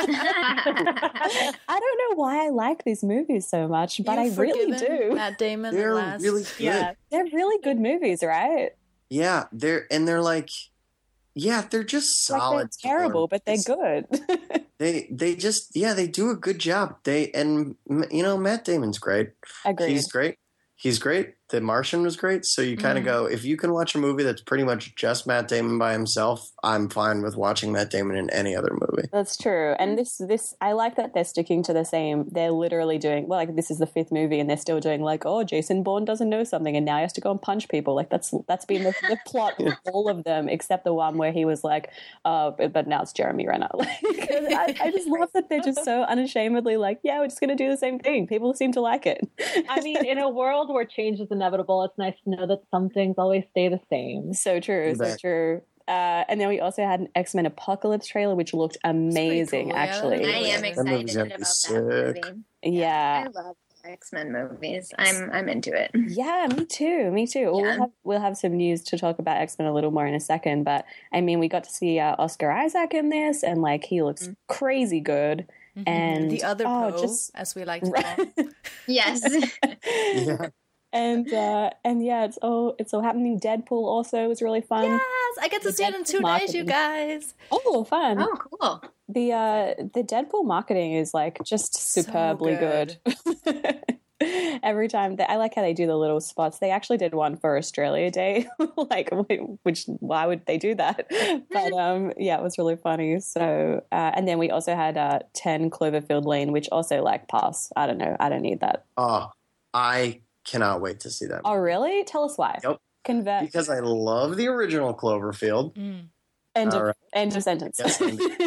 I don't know why I like these movies so much, but You've I really do. Matt Damon, they're last. really good. Yeah, they're really good movies, right? Yeah, they're and they're like, yeah, they're just solid. Like they're terrible, but they're it's, good. they they just yeah, they do a good job. They and you know Matt Damon's great. Agreed. He's great. He's great. The Martian was great. So you kind of mm. go, if you can watch a movie that's pretty much just Matt Damon by himself, I'm fine with watching Matt Damon in any other movie. That's true. And this, this, I like that they're sticking to the same, they're literally doing, well, like this is the fifth movie and they're still doing like, oh, Jason Bourne doesn't know something and now he has to go and punch people. Like that's, that's been the, the plot of all of them, except the one where he was like, oh, but, but now it's Jeremy Renner. Like, I, I just love that they're just so unashamedly like, yeah, we're just going to do the same thing. People seem to like it. I mean, in a world where change is inevitable, it's nice to know that some things always stay the same. So true, so true. Uh, and then we also had an X-Men Apocalypse trailer, which looked amazing, cool, actually. I am excited about that movie. Yeah. I love X-Men movies. I'm I'm into it. Yeah, me too. Me too. Well, Yeah. we'll have we'll have some news to talk about X-Men a little more in a second. But I mean, we got to see uh, Oscar Isaac in this, and like he looks mm-hmm. crazy good. Mm-hmm. And the other oh, Poe, just as we like to call. Yes. Yeah. And uh, and yeah, it's all it's all happening. Deadpool also was really fun. Yes, I get to The see it in Deadpool two marketing. days, you guys. Oh, fun! Oh, cool. The uh, the Deadpool marketing is like just superbly good. good. Every time that I like how they do the little spots. They actually did one for Australia Day, like which why would they do that? But um, yeah, it was really funny. So uh, and then we also had uh, ten Cloverfield Lane, which also like pass. I don't know. I don't need that. Oh, I cannot wait to see that. Oh, really? Tell us why. Yep. Convert. Because I love the original Cloverfield. Mm. End of, All right. end of sentence. Yes,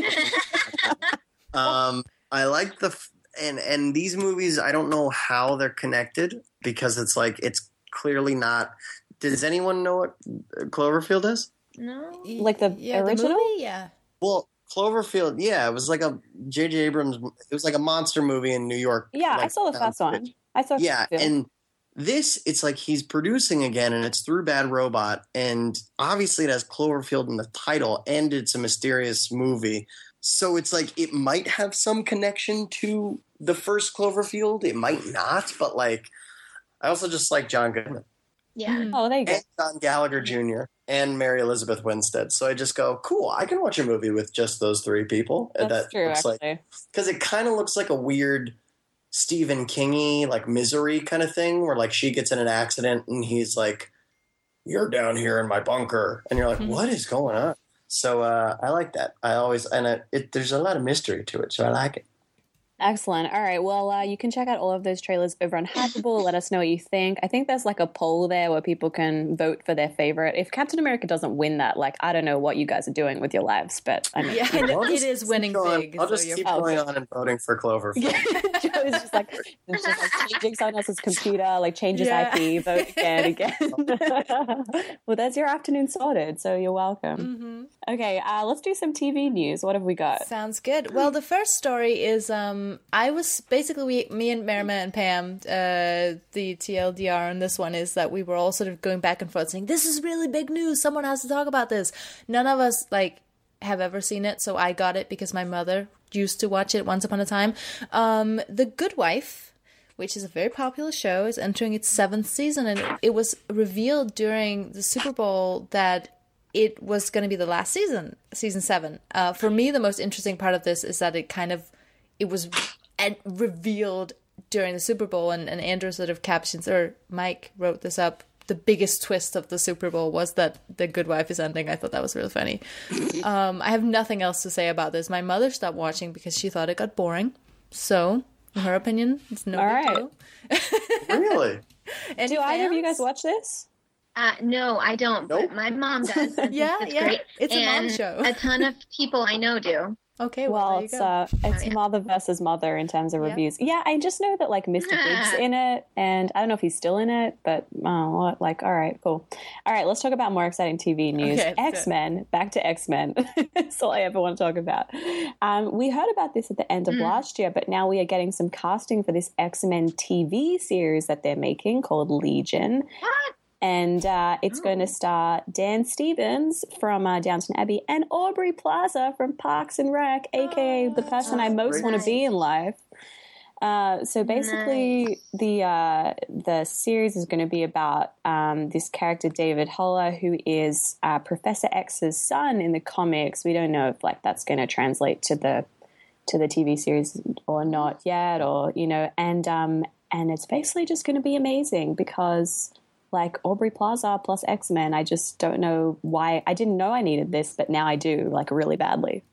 um, I like the f- and and these movies. I don't know how they're connected because it's like it's clearly not. Does anyone know what Cloverfield is? No. Like the yeah, original? The movie? Yeah. Well, Cloverfield, yeah, it was like a J J Abrams. It was like a monster movie in New York. Yeah, like, I saw the first one. I saw. Yeah, Cloverfield. and this, it's like he's producing again, and it's through Bad Robot, and obviously it has Cloverfield in the title, and it's a mysterious movie. So it's like it might have some connection to the first Cloverfield. It might not, but like I also just like John Goodman Yeah. Oh, there you go. and John Gallagher Junior and Mary Elizabeth Winstead. So I just go, cool. I can watch a movie with just those three people. That's that true, looks like actually. because it kind of looks like a weird Stephen King-y, like Misery kind of thing, where like she gets in an accident and he's like, "You're down here in my bunker," and you're like, Mhm. "What is going on?" So uh, I like that. I always and it, it, there's a lot of mystery to it, so I like it. Excellent. All right. Well, uh, you can check out all of those trailers over on Hypable. Let us know what you think. I think there's like a poll there where people can vote for their favorite. If Captain America doesn't win that, like, I don't know what you guys are doing with your lives, but I mean, Yeah, I'll it, just it is keep winning going- big. I'll so just you're keep Oh, going okay. on and voting for Cloverfield. yeah, Joe is just like, it's just like changing someone else's computer, like changes Yeah. I P, vote again, again. Well, there's your afternoon sorted, so you're welcome. Mhm. Okay, uh, let's do some T V news. What have we got? Sounds good. Well, the first story is um, I was basically we, me and Merima and Pam. Uh, the T L D R on this one is that we were all sort of going back and forth saying, "This is really big news. Someone has to talk about this." None of us like have ever seen it, so I got it because my mother used to watch it once upon a time. Um, The Good Wife, which is a very popular show, is entering its seventh season, and it, it was revealed during the Super Bowl that it was going to be the last season, season seven. Uh, for me, the most interesting part of this is that it kind of, it was ed- revealed during the Super Bowl, and, and Andrew sort of captions, or Mike wrote this up, the biggest twist of the Super Bowl was that The Good Wife is ending. I thought that was really funny. Um, I have nothing else to say about this. My mother stopped watching because she thought it got boring. So, in her opinion, it's no All big right. deal. Really? Any Do either of you fans? guys watch this? Uh, no, I don't. Nope. But my mom does. and Yeah, it's yeah. great. It's a mom and show. A ton of people I know do. Okay, well, Well, there you it's go. uh, it's Oh, yeah. mother versus mother in terms of Yeah. reviews. Yeah, I just know that like Mister Big's in it, and I don't know if he's still in it, but oh, what? Like, all right, cool. All right, let's talk about more exciting T V news. Okay, let's X Men. Back to X Men. That's all I ever want to talk about. Um, we heard about this at the end of Mm. last year, but now we are getting some casting for this X Men T V series that they're making called Legion. What? And uh, it's Oh. going to star Dan Stevens from uh, Downton Abbey and Aubrey Plaza from Parks and Rec, aka the person I most great. want to be in life. Uh, so basically, the uh, the series is going to be about um, this character David Holler, who is uh, Professor X's son in the comics. We don't know if like that's going to translate to the to the T V series or not yet, or you know, and um, and it's basically just going to be amazing because. Like Aubrey Plaza plus X-Men, I just don't know why. I didn't know I needed this, but now I do, like really badly.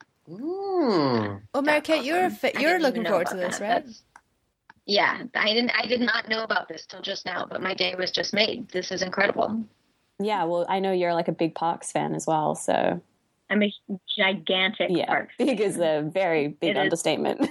Mm. Well, Mary Kate, you're a fa- I you're didn't looking even know forward to about this, that. right? That's- Yeah, I didn't. I did not know about this till just now, but my day was just made. This is incredible. Yeah, well, I know you're like a big Parks fan as well, so I'm a gigantic yeah, Parks big is a very big It is. understatement.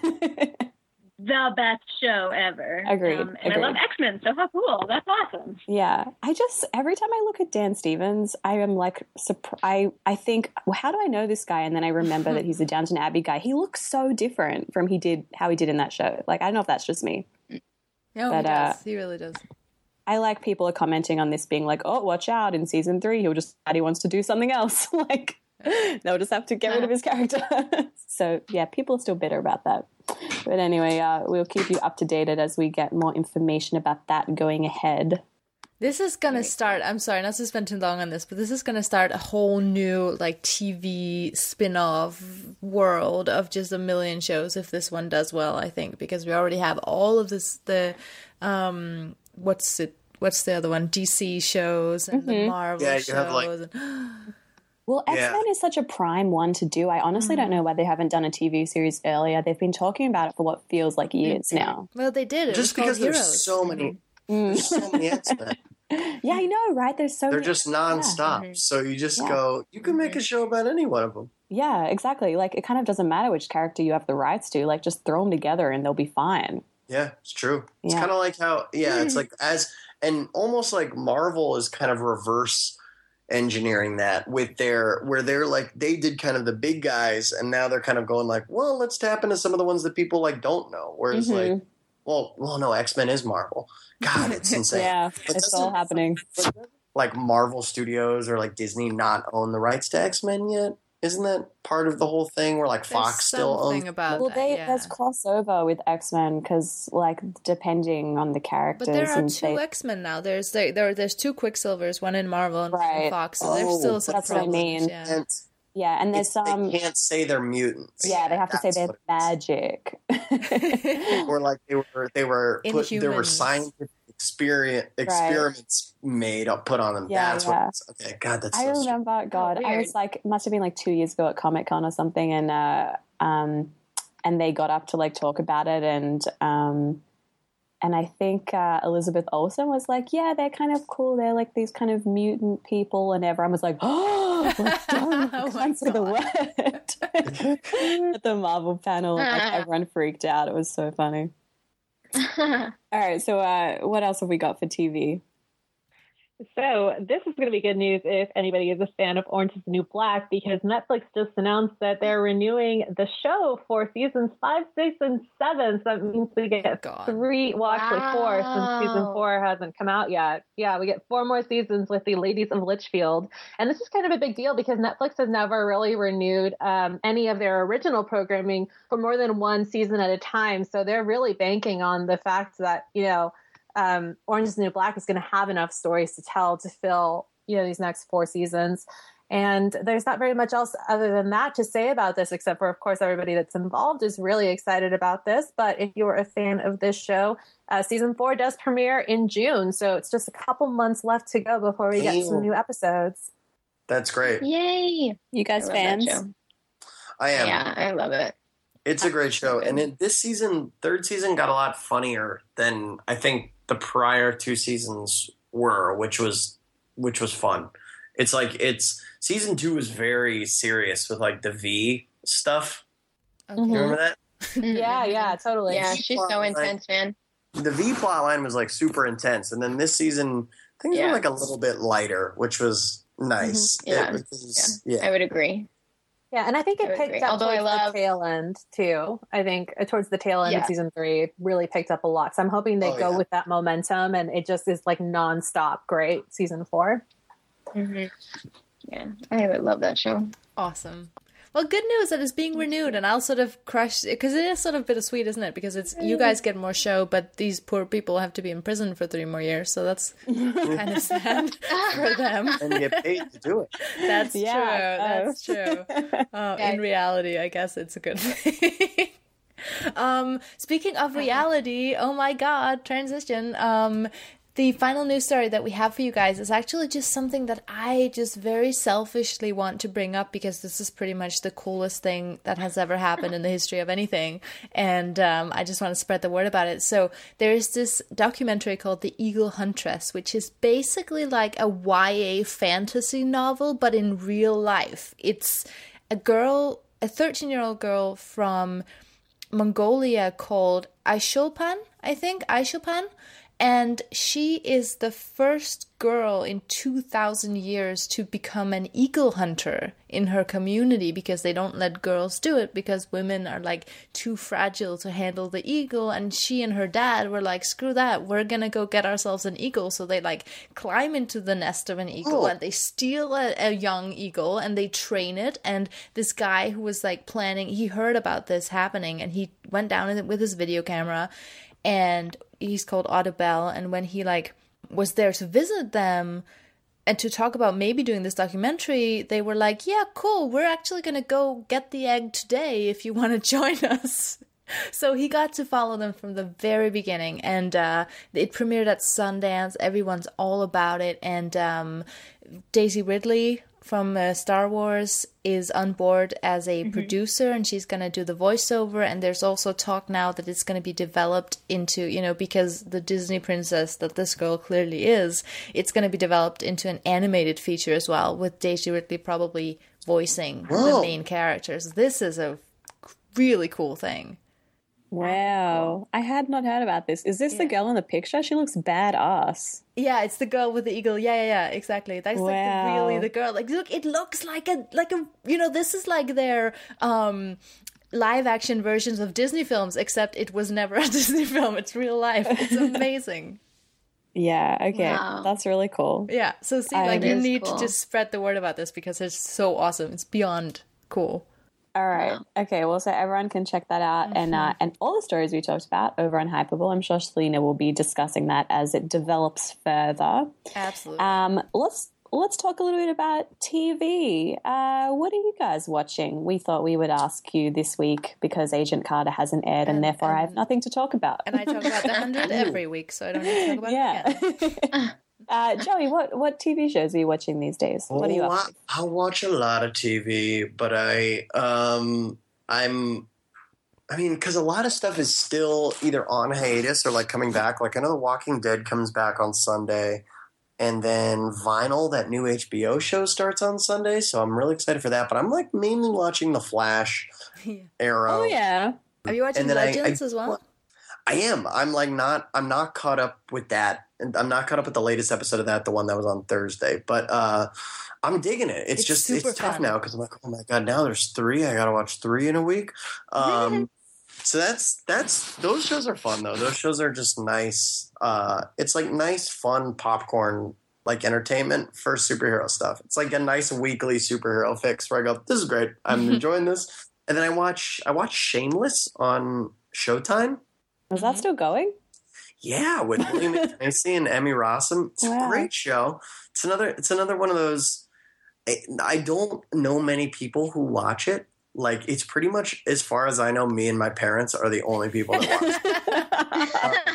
the best show ever. Agreed, Um, and agreed. I love X-Men, so how cool. That's awesome. Yeah, I just every time I look at Dan Stevens, I am like, surpri- I I think, well, how do I know this guy? And then I remember that he's a Downton Abbey guy. He looks so different from he did how he did in that show. Like I don't know if that's just me. No, but, he does. uh, He really does. I like people are commenting on this being like, oh, watch out, in season three he'll just he wants to do something else. Like, they'll just have to get rid of his character. So yeah, people are still bitter about that. But anyway, uh, we'll keep you up to date as we get more information about that going ahead. This is gonna start, I'm sorry not to spend too long on this, but this is gonna start a whole new like T V spin-off world of just a million shows if this one does well, I think, because we already have all of this, the um what's it what's the other one, D C shows and mm-hmm. the Marvel yeah, you shows have, like, and... Well, X-Men yeah. is such a prime one to do. I honestly mm. don't know why they haven't done a T V series earlier. They've been talking about it for what feels like years now. Well, they did. It just because there's Heroes. so many mm. there's so many X-Men. Yeah, I know, right? There's so They're many. just nonstop. Yeah. So you just yeah. go, you can make a show about any one of them. Yeah, exactly. Like, it kind of doesn't matter which character you have the rights to. Like, just throw them together and they'll be fine. Yeah, it's true. It's yeah. kind of like how, yeah, it's like as, and almost like Marvel is kind of reverse engineering that with their, where they're like, they did kind of the big guys and now they're kind of going like, well, let's tap into some of the ones that people like don't know. Whereas mm-hmm. like, well, well, no, X-Men is Marvel. God, it's insane. Yeah, but it's all happening. Like Marvel Studios or like Disney not own the rights to X-Men yet? Isn't that part of the whole thing where like Fox there's still owns? About well, that, they, yeah. there's crossover with X-Men because, like, depending on the characters. But there are and two they... X-Men now. There's there, there there's two Quicksilvers, one in Marvel and right. in Fox. So oh, there's still some that's problems. what I mean. Yeah. And yeah, and there's some. Um, they can't say they're mutants. Yeah, they have to That's say they're magic. Or like they were, they were put, there were scientific experience experiments right. made up put on them. Yeah, that's yeah. what. It's, okay, God, that's. I so remember. stupid. God, oh, I was like, it must have been like two years ago at Comic Con or something, and uh, um, and they got up to like talk about it, and um, and I think uh, Elizabeth Olsen was like, yeah, they're kind of cool. They're like these kind of mutant people, and everyone was like, oh, let's don't oh cancel the word. At the Marvel panel, like, everyone freaked out. It was so funny. All right, so uh, what else have we got for T V? So this is going to be good news if anybody is a fan of Orange is the New Black, because Netflix just announced that they're renewing the show for seasons five, six, and seven. So that means we get God. three, well, actually four, Wow. since season four hasn't come out yet. Yeah, we get four more seasons with the Ladies of Litchfield. And this is kind of a big deal because Netflix has never really renewed um, any of their original programming for more than one season at a time. So they're really banking on the fact that, you know, Um, Orange is the New Black is going to have enough stories to tell to fill, you know, these next four seasons. And there's not very much else other than that to say about this, except for, of course, everybody that's involved is really excited about this. But if you're a fan of this show, uh, season four does premiere in June. So it's just a couple months left to go before we get some new episodes. That's great. Yay! You guys I love fans? that show. I am. Yeah, I love it. It's a great show, and it, this season, third season, got a lot funnier than I think the prior two seasons were, which was which was fun. It's like it's season two was very serious with like the V stuff. Okay. You remember that? Yeah, yeah, totally. Yeah, she's so intense, man. The V plot line was like super intense, and then this season things Yeah. were like a little bit lighter, which was nice. Mm-hmm. Yeah. It was- yeah. I would agree. Yeah, and I think I it would picked agree. up Although towards I love- the tail end, too. I think uh, towards the tail end Yeah. of season three, it really picked up a lot. So I'm hoping they Oh, go yeah. with that momentum, and it just is like nonstop great season four. Mm-hmm. Yeah, I would love that show. Awesome. Well, good news that it's being renewed, and I'll sort of crush it because it is sort of bittersweet, isn't it? Because it's you guys get more show, but these poor people have to be in prison for three more years, so that's kind of sad for them. And get paid to do it. That's Yeah, true. That's true. Uh, in reality, I guess it's a good thing. um, speaking of reality, oh my God, transition. Um, the final news story that we have for you guys is actually just something that I just very selfishly want to bring up because this is pretty much the coolest thing that has ever happened in the history of anything. And um, I just want to spread the word about it. So there is this documentary called The Eagle Huntress, which is basically like a Y A fantasy novel, but in real life. It's a girl, a thirteen-year-old girl from Mongolia called Aishulpan, I think, Aishulpan. And she is the first girl in two thousand years to become an eagle hunter in her community, because they don't let girls do it because women are like too fragile to handle the eagle. And she and her dad were like, screw that, we're gonna go get ourselves an eagle. So they like climb into the nest of an eagle, oh. and they steal a, a young eagle and they train it. And this guy who was like planning, he heard about this happening and he went down with his video camera, and he's called Otto Bell. And when he like was there to visit them and to talk about maybe doing this documentary, they were like, yeah, cool, we're actually going to go get the egg today if you want to join us. So he got to follow them from the very beginning, and uh, it premiered at Sundance. Everyone's all about it. And um, Daisy Ridley from uh, Star Wars is on board as a mm-hmm. producer, and she's going to do the voiceover. And there's also talk now that it's going to be developed into, you know, because the Disney princess that this girl clearly is, it's going to be developed into an animated feature as well, with Daisy Ridley probably voicing Whoa. the main characters. This is a really cool thing. Wow. I had not heard about this. Is this yeah. the girl in the picture? She looks badass. Yeah, it's the girl with the eagle. Yeah, yeah, yeah, exactly. That's wow. like the, really the girl. Like, look, it looks like a, like a, you know, this is like their um, live action versions of Disney films, except it was never a Disney film. It's real life. It's amazing. Yeah, okay. Wow. That's really cool. Yeah, so see, like, you need cool. to just spread the word about this because it's so awesome. It's beyond cool. All right. Wow. Okay. Well, so everyone can check that out, mm-hmm. and uh, and all the stories we talked about over on Hypable. I'm sure Selena will be discussing that as it develops further. Absolutely. Um, let's let's talk a little bit about T V. Uh, what are you guys watching? We thought we would ask you this week because Agent Carter hasn't aired, and, and therefore and, I have nothing to talk about. And I talk about The Hundred every week, so I don't need to talk about yeah. it again. Uh, Joey, what, what T V shows are you watching these days? What are you up to? I, I watch a lot of T V, but I, um, I'm, I mean, because a lot of stuff is still either on hiatus or like coming back. Like I know The Walking Dead comes back on Sunday, and then Vinyl, that new H B O show, starts on Sunday. So I'm really excited for that. But I'm like mainly watching The Flash, yeah. Arrow. Oh yeah, are you watching Legends I, I, as well? I am. I'm like not. I'm not caught up with that. And I'm not caught up with the latest episode of that, the one that was on Thursday. But uh, I'm digging it. It's, it's just it's tough fun. now because I'm like, oh my god, now there's three. I gotta watch three in a week. Um, so that's that's those shows are fun though. Those shows are just nice. Uh, it's like nice, fun popcorn like entertainment for superhero stuff. It's like a nice weekly superhero fix where I go, this is great. I'm enjoying this. And then I watch I watch Shameless on Showtime. Is that still going? Yeah, with William Macy and Emmy Rossum. It's wow. a great show. It's another. It's another one of those. I, I don't know many people who watch it. Like it's pretty much, as far as I know, me and my parents are the only people that watch it. uh,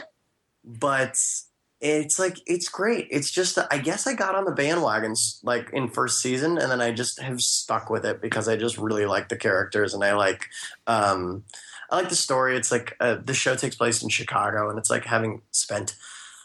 but it's like it's great. It's just I guess I got on the bandwagon like in first season, and then I just have stuck with it because I just really like the characters, and I like. Um, I like the story. It's like uh, the show takes place in Chicago, and it's like having spent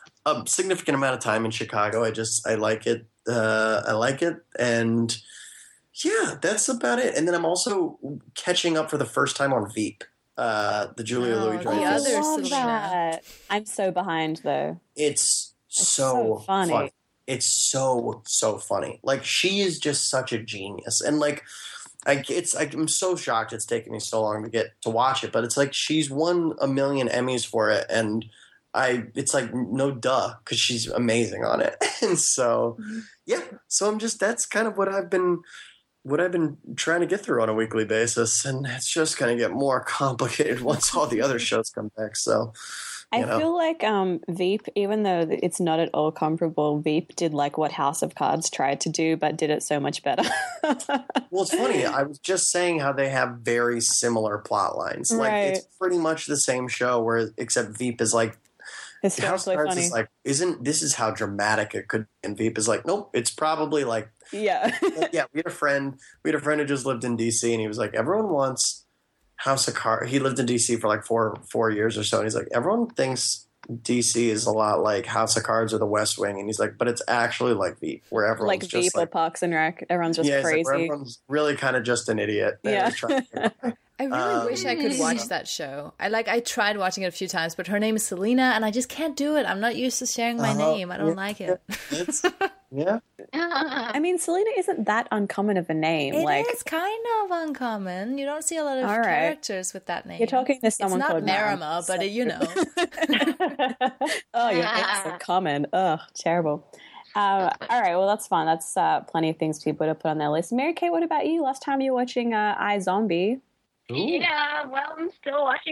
a significant amount of time in Chicago. I just I like it. Uh, I like it, and yeah, that's about it. And then I'm also catching up for the first time on Veep, uh, the Julia oh, Louis-Dreyfus. The other Selena. I'm so behind though. It's, it's so, so funny. Fun. It's so so funny. Like she is just such a genius, and like. I, it's I'm so shocked it's taken me so long to get to watch it, but it's like she's won a million Emmys for it, and I it's like no duh because she's amazing on it, and so mm-hmm. yeah, so I'm just that's kind of what I've been what I've been trying to get through on a weekly basis, and it's just going to get more complicated once all the other shows come back. So. I know. feel like um, Veep, even though it's not at all comparable, Veep did like what House of Cards tried to do, but did it so much better. Well, it's funny. I was just saying how they have very similar plot lines. Like right. It's pretty much the same show, where except Veep is like House of Cards funny. is like, isn't this is how dramatic it could be? And Veep is like, nope, it's probably like yeah, like, yeah. We had a friend. We had a friend who just lived in D C, and he was like, everyone wants. House of Cards. He lived in D C for like four four years or so, and he's like, everyone thinks D C is a lot like House of Cards or The West Wing, and he's like, but it's actually like Veep, where everyone's like just Veep like or Parks and Rec. Everyone's just yeah, crazy. Like, everyone's really kind of just an idiot. Yeah. I really Um, wish I could watch that show. I like I tried watching it a few times, but her name is Selena, and I just can't do it. I'm not used to sharing my Uh-huh. name. I don't Yeah. like it. It's, yeah. I mean, Selena isn't that uncommon of a name. It like, is kind of uncommon. You don't see a lot of All right. characters with that name. you're talking to someone it's not called Marima, but it, you know. Oh, your name's so common. Ugh, terrible. Uh, all right, well, that's fun. That's uh, plenty of things for people to put on their list. Mary Kay, what about you? Last time you were watching uh, iZombie. Yeah, well, I'm still watching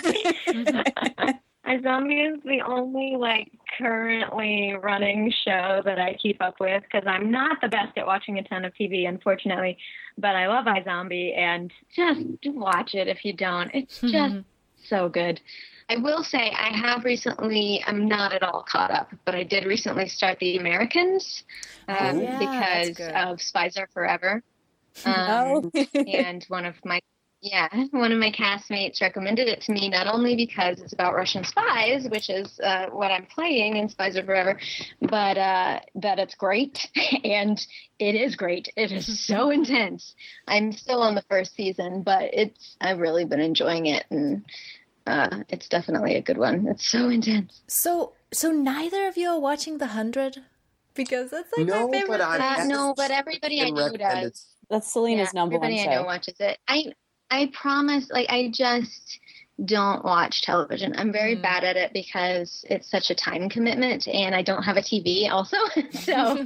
iZombie. iZombie is the only, like, currently running show that I keep up with because I'm not the best at watching a ton of T V, unfortunately. But I love iZombie, and just watch it if you don't. It's just so good. I will say I have recently, I'm not at all caught up, but I did recently start The Americans um, Yeah, that's because good. of Spies Are Forever. Um, Oh. and one of my yeah one of my castmates recommended it to me, not only because it's about Russian spies, which is uh, what I'm playing in Spies Are Forever, but uh, that it's great. And it is great. It is so intense. I'm still on the first season, but it's I've really been enjoying it, and uh, it's definitely a good one. It's so intense. So, so neither of you are watching The Hundred? Because that's like No, my favorite but I- thing. Uh, no, but everybody I Been know recommended. does. That's Selena's Yeah, number one everybody I know show. watches it. I I promise, like, I just don't watch television. I'm very Mm. bad at it because it's such a time commitment, and I don't have a T V also. So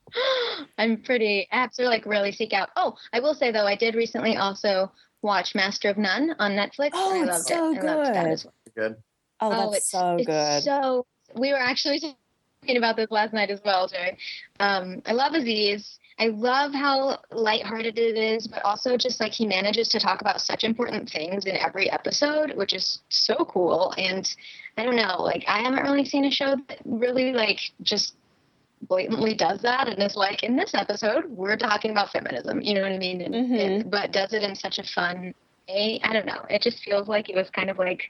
I'm pretty, I have to, like, really seek out. Oh, I will say, though, I did recently also watch Master of None on Netflix. Oh, and I it's loved so it. I loved that good. as well. Good. Oh, that's it's, so it's good. So we were actually talking about this last night as well, Jerry. Um, I love Aziz. I love how lighthearted it is, but also just like he manages to talk about such important things in every episode, which is so cool. And I don't know, like I haven't really seen a show that really like just blatantly does that and is like, in this episode, we're talking about feminism, you know what I mean? And, Mhm. and, but does it in such a fun way. I don't know. It just feels like it was kind of like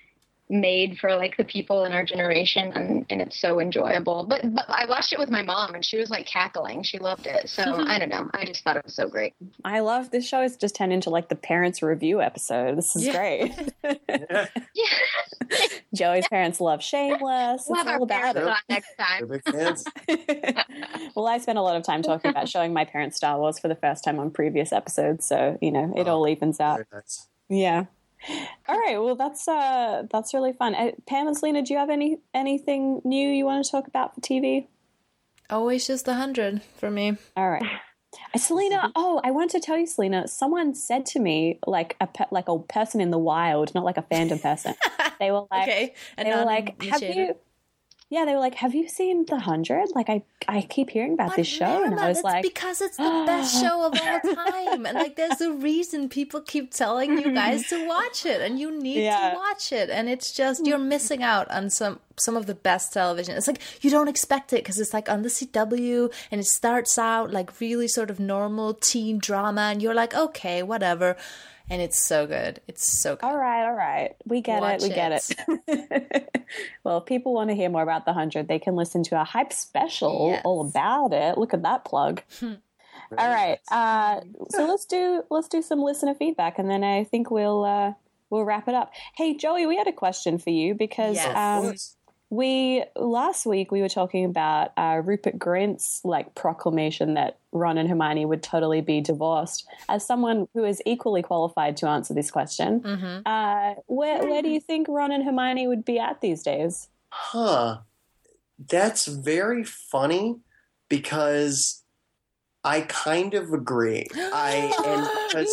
made for like the people in our generation, and, and it's so enjoyable. But but I watched it with my mom, and she was like cackling. She loved it. So I don't know. I just thought it was so great. I love this show. Has just turned into like the parents review episode. This is Yeah. great. Yeah. Yeah, Joey's parents love Shameless. we'll It's have our all about parents it. on next time. We're big fans. Well, I spent a lot of time talking about showing my parents Star Wars for the first time on previous episodes, so you know it Oh, all evens out. Very nice. Yeah. All right. Well, that's uh, that's really fun. Uh, Pam and Selena, do you have any anything new you want to talk about for T V? Always just The Hundred for me. All right. Uh, Selena, oh, I wanted to tell you, Selena. Someone said to me, like a pe- like a person in the wild, not like a fandom person. They were like, Okay, they were like, have non-initiated. you? Yeah, they were like, have you seen The Hundred? Like, I I keep hearing about But this show, and Marla, I was that's like, because it's the best show of all time, and like, there's a reason people keep telling you guys to watch it, and you need Yeah. to watch it, and it's just you're missing out on some some of the best television. It's like you don't expect it because it's like on the C W, and it starts out like really sort of normal teen drama, and you're like, okay, whatever, and it's so good. It's so good. all right, all right, we get Watch it, we get it. Well, if people want to hear more about The Hundred, they can listen to a hype special Yes. all about it. Look at that plug. Very All right. nice. Uh, so let's do let's do some listener feedback, and then I think we'll uh, we'll wrap it up. Hey, Joey, we had a question for you because Yes. Of um, course. we last week we were talking about uh, Rupert Grint's like proclamation that Ron and Hermione would totally be divorced. As someone who is equally qualified to answer this question, Mm-hmm. uh, where where do you think Ron and Hermione would be at these days? Huh. That's very funny because I kind of agree. I and because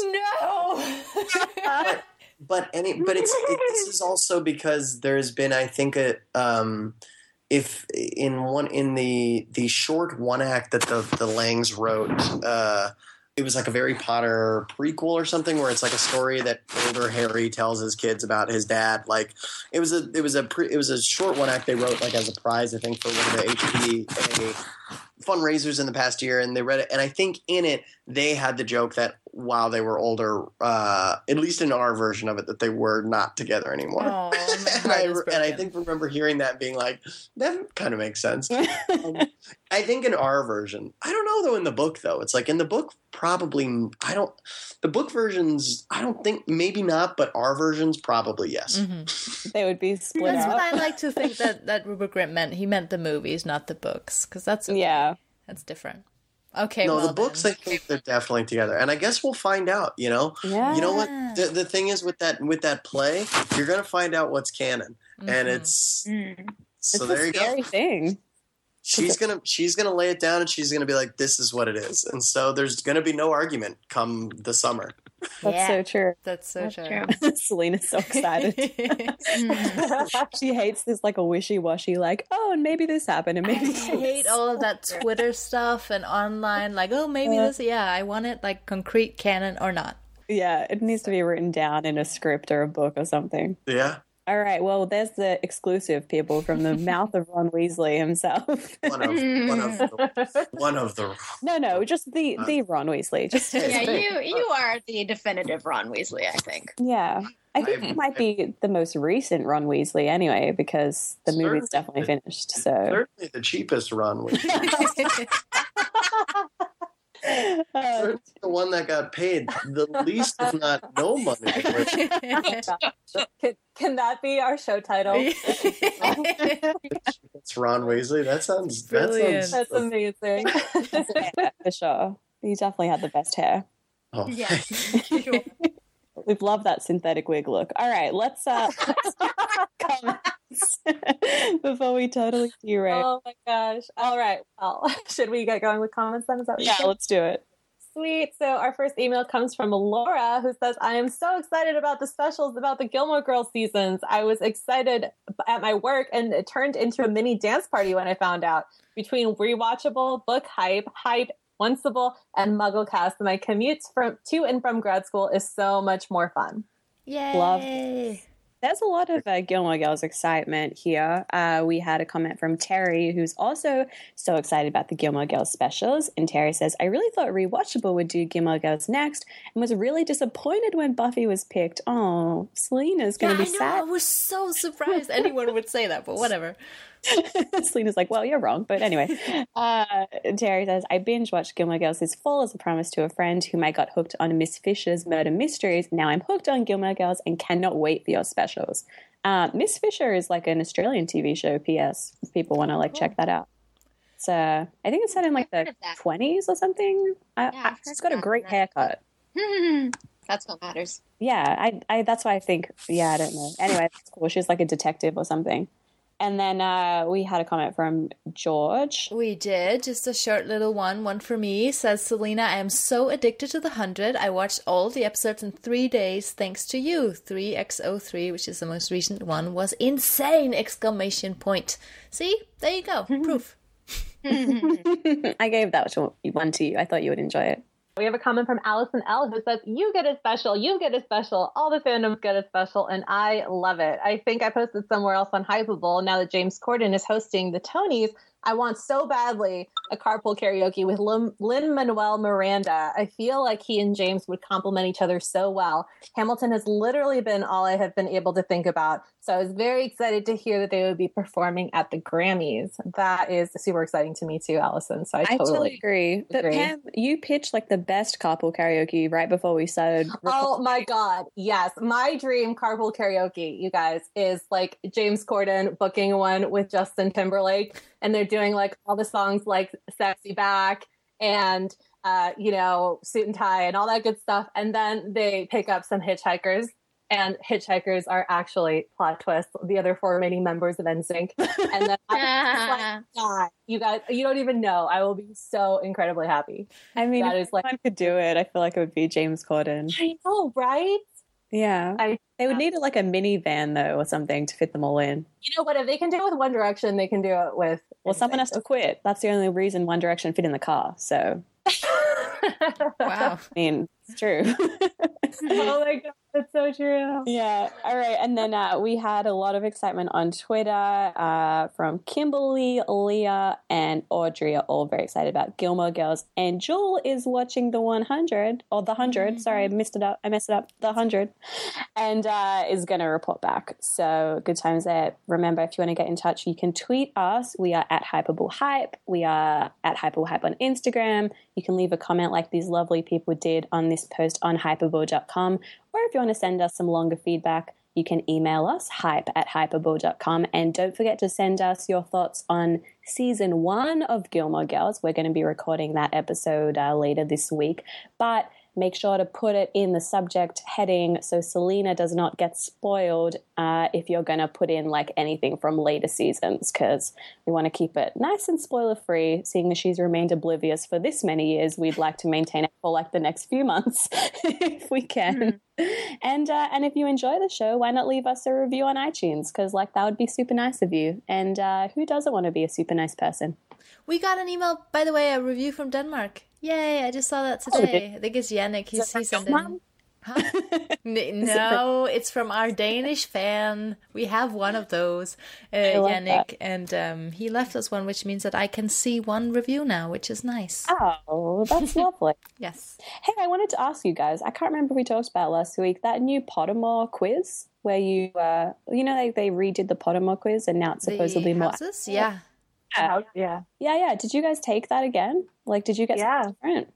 no. but any but it's it, this is also because there's been I think a um if in one in the the short one act that the the Langs wrote uh it was like a Harry Potter prequel or something where it's like a story that older Harry tells his kids about his dad. Like it was a it was a pre, it was a short one act they wrote like as a prize I think for one of the H P A fundraisers in the past year, and they read it, and I think in it they had the joke that while they were older, uh, at least in our version of it, that they were not together anymore. Oh, and, I, and I think remember hearing that being like, that kind of makes sense. um, I think in our version, I don't know though in the book though. It's like in the book, probably, I don't, the book versions, I don't think, maybe not, but our versions probably yes. Mm-hmm. They would be split That's up. what I like to think that, that Rupert Grint meant. He meant the movies, not the books, because that's okay. Yeah. That's different. Okay, no, well the books, then. I think they're definitely together, and I guess we'll find out. You know, yeah. You know what? The, the thing is with that with that play, you're gonna find out what's canon, mm-hmm. and it's mm. so it's there a you scary go. Thing. She's gonna she's gonna lay it down, and she's gonna be like, "This is what it is," and so there's gonna be no argument come the summer. That's yeah, so true. That's so That's true. true. Selena's so excited. She hates this like a wishy-washy, like, oh, and maybe this happened, and maybe I this. hate all of that Twitter stuff and online, like, oh, maybe Uh, this, yeah, I want it like concrete canon or not. Yeah, it needs to be written down in a script or a book or something. Yeah. All right, well, there's the exclusive, people, from the mouth of Ron Weasley himself. One of one of the, one of the No, no, just the the Ron Weasley. Just Yeah, you you are the definitive Ron Weasley, I think. yeah. I think it might be the most recent Ron Weasley anyway, because the movie's definitely finished. So certainly the cheapest Ron Weasley. uh, The one that got paid the least, if not no money. Can, can that be our show title? It's Ron Weasley. That sounds Brilliant. that That's sounds. amazing. yeah, for sure. He definitely had the best hair. Oh, Yes. We've loved that synthetic wig look. All right, let's uh comments before we totally derail. Oh my gosh. All right. Well, should we get going with comments then? Is that what you Yeah, said? let's do it. Sweet. So our first email comes from Laura, who says, I am so excited about the specials about the Gilmore Girls seasons. I was excited at my work, and it turned into a mini dance party when I found out. Between rewatchable, book hype, hype, Onceable, and MuggleCast, my commute from to and from grad school is so much more fun. Yay. Love. There's a lot of uh, Gilmore Girls excitement here. Uh, we had a comment from Terry, who's also so excited about the Gilmore Girls specials. And Terry says, I really thought Rewatchable would do Gilmore Girls next and was really disappointed when Buffy was picked. Oh, Selena's going to Yeah, be I know. sad. I was so surprised anyone would say that, but whatever. Selena's like, well, you're wrong. But anyway, uh, Terry says, I binge watched Gilmore Girls this fall as a promise to a friend whom I got hooked on Miss Fisher's murder mysteries. Now I'm hooked on Gilmore Girls and cannot wait for your specials. Uh, Miss Fisher is like an Australian T V show, P S, if people want to like check that out. So I think it's set in like I've the heard of that. twenties or something. I, Yeah, I, I've heard she's got a about great that. haircut. That's what matters. Yeah, I, I, that's why I think, yeah, I don't know. Anyway, that's cool. She's like a detective or something. And then uh, we had a comment from George. We did. Just a short little one. One for me. Says, Selena, I am so addicted to The Hundred. I watched all the episodes in three days thanks to you. three by oh three, which is the most recent one, was insane! Exclamation point. See? There you go. Proof. I gave that one to you. I thought you would enjoy it. We have a comment from Allison L, who says, you get a special, you get a special, all the fandoms get a special, and I love it. I think I posted somewhere else on Hypeable, now that James Corden is hosting the Tonys, I want so badly a carpool karaoke with Lin-Manuel Miranda. I feel like he and James would complement each other so well. Hamilton has literally been all I have been able to think about. So I was very excited to hear that they would be performing at the Grammys. That is super exciting to me too, Allison. So I I totally, totally agree. But agree. Pam, you pitched like the best carpool karaoke right before we started. Oh my God. Yes. My dream carpool karaoke, you guys, is like James Corden booking one with Justin Timberlake. And they're doing like all the songs like Sexy Back and, uh, you know, Suit and Tie and all that good stuff. And then they pick up some hitchhikers. And hitchhikers are actually, plot twist, the other four remaining members of N Sync. And then I just like, God, you guys, you don't even know. I will be so incredibly happy. I mean, that if is like, anyone could do it, I feel like it would be James Corden. I know, right? Yeah. I, They would need like a minivan though or something to fit them all in. you know what? If they can do it with One Direction, they can do it with. Well, someone has to quit. That's the only reason One Direction fit in the car. So, Wow. I mean, It's true. Oh my god, that's so true. Yeah. All right. And then uh, we had a lot of excitement on Twitter uh, from Kimberly, Leah, and Audrey are all very excited about Gilmore Girls. And Jewel is watching the one hundred, or the one hundred. Mm-hmm. Sorry, I messed it up. I messed it up. The one hundred. And uh, is going to report back. So good times there. Remember, if you want to get in touch, you can tweet us. We are at Hypable Hype. We are at Hypable Hype on Instagram. You can leave a comment like these lovely people did on this post on hypable dot com. Or if you want to send us some longer feedback, you can email us, hype at hypable dot com. And don't forget to send us your thoughts on season one of Gilmore Girls. We're going to be recording that episode uh, later this week. But make sure to put it in the subject heading so Selena does not get spoiled uh, if you're going to put in like anything from later seasons, because we want to keep it nice and spoiler-free. Seeing as she's remained oblivious for this many years, we'd like to maintain it for like the next few months if we can. Mm-hmm. And uh, and if you enjoy the show, why not leave us a review on iTunes? Because like that would be super nice of you. And uh, who doesn't want to be a super nice person? We got an email, by the way, a review from Denmark. Yay, I just saw that today. I think it's Yannick. He's, he sent in. Huh? N- no, it's from our Danish fan. We have one of those, uh, Yannick. That. And um, he left us one, which means that I can see one review now, which is nice. Oh, that's lovely. Yes. Hey, I wanted to ask you guys, I can't remember if we talked about last week, that new Pottermore quiz where you, uh, you know, they, they redid the Pottermore quiz and now it's supposedly the more. Houses? Yeah. Yeah. yeah. Yeah, yeah. Did you guys take that again? Like, did you get yeah. something different?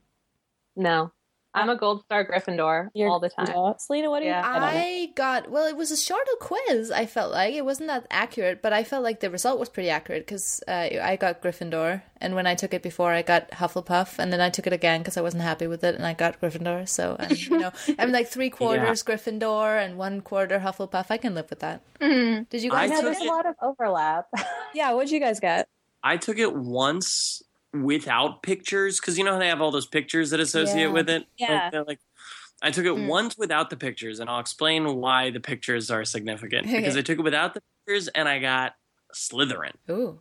No. I'm a Gold Star Gryffindor You're all the time. Gryffindor. Selena, what do yeah. you I, I got, well, it was a shorter quiz, I felt like. It wasn't that accurate, but I felt like the result was pretty accurate because uh, I got Gryffindor. And when I took it before, I got Hufflepuff. And then I took it again because I wasn't happy with it and I got Gryffindor. So, um, you know, I'm like three quarters yeah. Gryffindor and one quarter Hufflepuff. I can live with that. Mm-hmm. Did you guys I know there's it? a lot of overlap. Yeah, what'd you guys get? I took it once without pictures because you know how they have all those pictures that associate yeah. with it. Yeah. Like, like I took it mm. once without the pictures, and I'll explain why the pictures are significant. Because I took it without the pictures, and I got Slytherin. Ooh.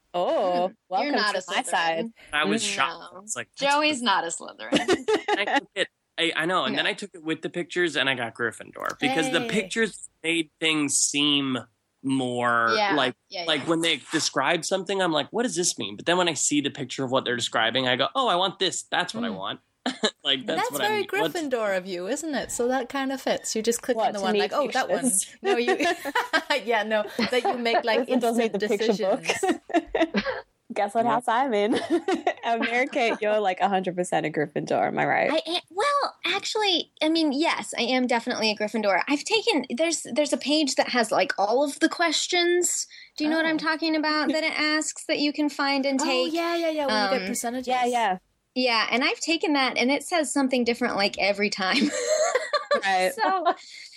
Oh, welcome You're not to a my Slytherin. side. I was no. shocked. It's like Joey's not a Slytherin. I took it. I, I know, and no. then I took it with the pictures, and I got Gryffindor because hey. the pictures made things seem more yeah. like yeah, like yeah. when they describe something, I'm like, what does this mean? But then when I see the picture of what they're describing, I go, oh, I want this. That's what mm. I want. Like that's, that's what very I mean. Gryffindor What's... of you, isn't it? So that kind of fits. You just click what, on the one like, pictures? oh, that one. No, you. Yeah, no, that you make like instant the decisions. Picture book. Guess what house I'm in? Mary Kate, you're like one hundred percent a Gryffindor, am I right? I am, well, actually, I mean, yes, I am definitely a Gryffindor. I've taken, there's there's a page that has like all of the questions. Do you know oh. what I'm talking about? That it asks that you can find and take. Oh, yeah, yeah, yeah, when um, you get percentages. Yeah, yeah. Yeah, and I've taken that and it says something different like every time. Right. So...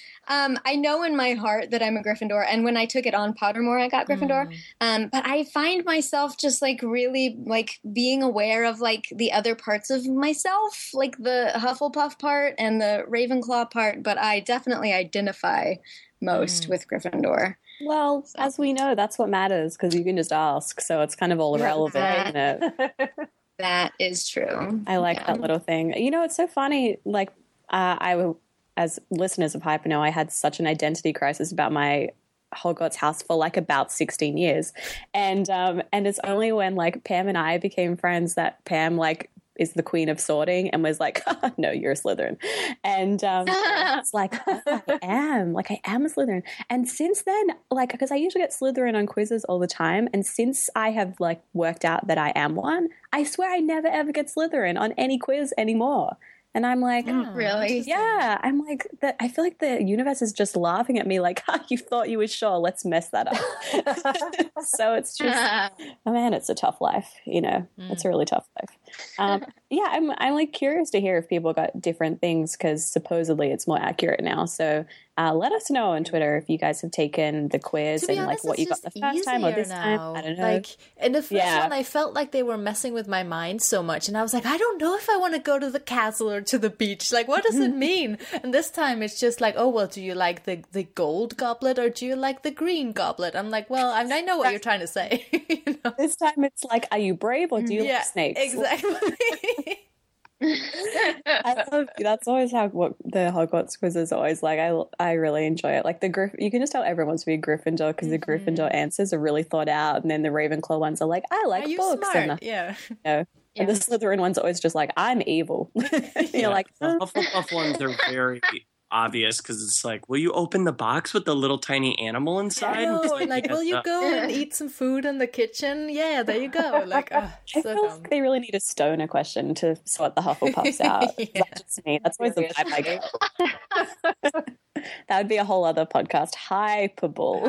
Um, I know in my heart that I'm a Gryffindor, and when I took it on Pottermore, I got Gryffindor. Mm. Um, but I find myself just like really like being aware of like the other parts of myself, like the Hufflepuff part and the Ravenclaw part. But I definitely identify most mm. with Gryffindor. Well, so. As we know, that's what matters because you can just ask, so it's kind of all irrelevant, isn't it? That is true. I like yeah. that little thing. You know, it's so funny. Like uh, I. As listeners of Hyper know, I had such an identity crisis about my Hogwarts house for like about sixteen years. And um, and it's only when like Pam and I became friends that Pam like is the queen of sorting and was like, oh, no, you're a Slytherin. And um, it's like, oh, I am. Like, I am a Slytherin. And since then, like, because I usually get Slytherin on quizzes all the time. And since I have like worked out that I am one, I swear I never ever get Slytherin on any quiz anymore. And I'm like, oh, really? Yeah. I'm like, that. I feel like the universe is just laughing at me like, ah, you thought you were sure. Let's mess that up. So it's just, oh man, it's a tough life. You know, mm. It's a really tough life. Um, yeah, I'm, I'm like curious to hear if people got different things because supposedly it's more accurate now. So uh, let us know on Twitter if you guys have taken the quiz and honest, like what you got the first time or this now. time. I don't know. Like in the first yeah. one, I felt like they were messing with my mind so much, and I was like, I don't know if I want to go to the castle or to the beach. Like, what does it mean? And this time, it's just like, oh well, do you like the the gold goblet or do you like the green goblet? I'm like, well, I, mean, I know what you're trying to say. You know? This time, it's like, are you brave or do you yeah, like snakes? Exactly. I love, that's always how what the Hogwarts quiz is always like. I I really enjoy it. Like the Griff, you can just tell everyone wants to be a Gryffindor because mm-hmm. the Gryffindor answers are really thought out, and then the Ravenclaw ones are like, I like are you books. Smart? And the, yeah. You know, yeah. And the Slytherin one's always just like, I'm evil. You're yeah. like, the Hufflepuff ones are very obvious because it's like, will you open the box with the little tiny animal inside? No, like, like, will you up. go and eat some food in the kitchen? Yeah, there you go. Like, oh, I so feel dumb. like they really need a stoner question to sort the Hufflepuffs out. Yeah. That's just me. That's always the vibe I get. That would be a whole other podcast. Hyperbole.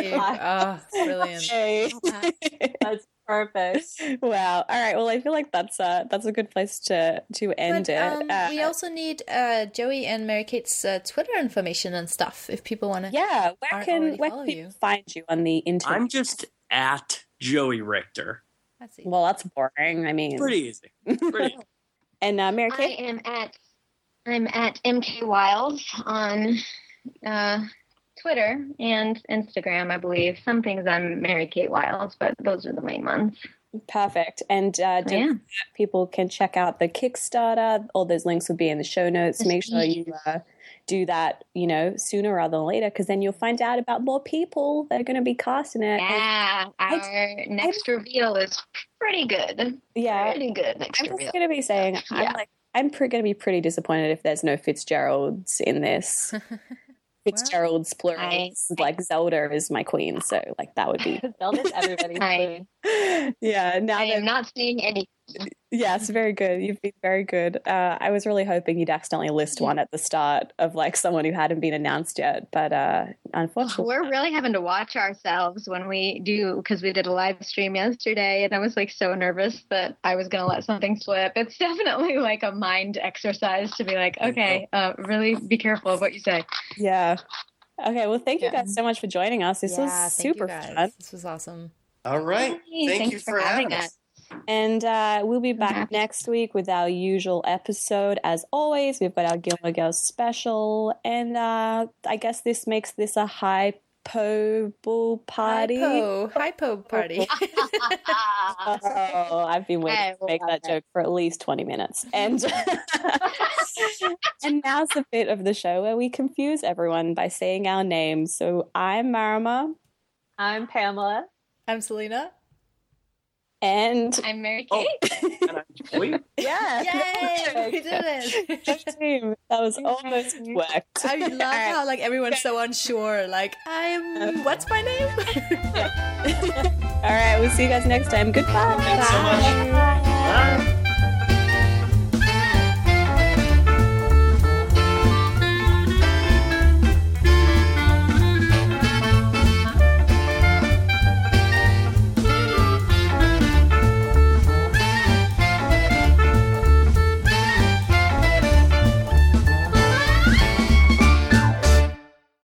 Hi. Oh, brilliant. Okay. That's perfect. Wow. All right. Well, I feel like that's a that's a good place to to end but, it. Um, uh, we also need uh, Joey and Mary Kate's uh, Twitter information and stuff if people want to. Yeah. Where can where can people you. find you on the internet? I'm just at Joey Richter. That's well, that's boring. I mean, pretty easy. Pretty easy. And uh, Mary Kate? I am at I'm at M K Wiles on uh, Twitter and Instagram, I believe. Some things I'm Mary Kate Wiles, but those are the main ones. Perfect. And uh, Oh, yeah. people can check out the Kickstarter. All those links will be in the show notes. Make sure you uh, do that, you know, sooner rather than later, because then you'll find out about more people that are going to be casting it. Yeah, And our I, next I, reveal is pretty good. Yeah. Pretty good next I'm reveal. just going to be saying, Yeah. I'm like, I'm pre- going to be pretty disappointed if there's no Fitzgeralds in this. Fitzgerald's plural. I, like Zelda is my queen, so like that would be Zelda's everybody's I, queen. Yeah, now I am that not seeing any. yes, very good. You've been very good. Uh, I was really hoping you'd accidentally list one at the start of like someone who hadn't been announced yet, but uh, unfortunately, We're really having to watch ourselves when we do, because we did a live stream yesterday, and I was like so nervous that I was going to let something slip. It's definitely like a mind exercise to be like, okay, uh, really be careful of what you say. yeah. Okay, well, thank you Yeah. guys so much for joining us. This yeah, was thank super you guys. fun. This was awesome. All right. Hey, Thank thanks you for for having having us. us. And uh, we'll be back happy. next week with our usual episode. As always, we've got our Gilmore Girls special. And uh, I guess this makes this a hypo party. Hypo, hypo party. Oh, I've been waiting I to make love that it. joke for at least twenty minutes. And and now's the bit of the show where we confuse everyone by saying our names. So I'm Marama. I'm Pamela. I'm Selena. And I'm Mary Oh, Kate. and I'm Joey. yeah. Yay! We did it. Good team. That was almost worked. I love how like everyone's so unsure. Like, I'm. What's my name? All right, we'll see you guys next time. Goodbye. Thanks so much. Bye.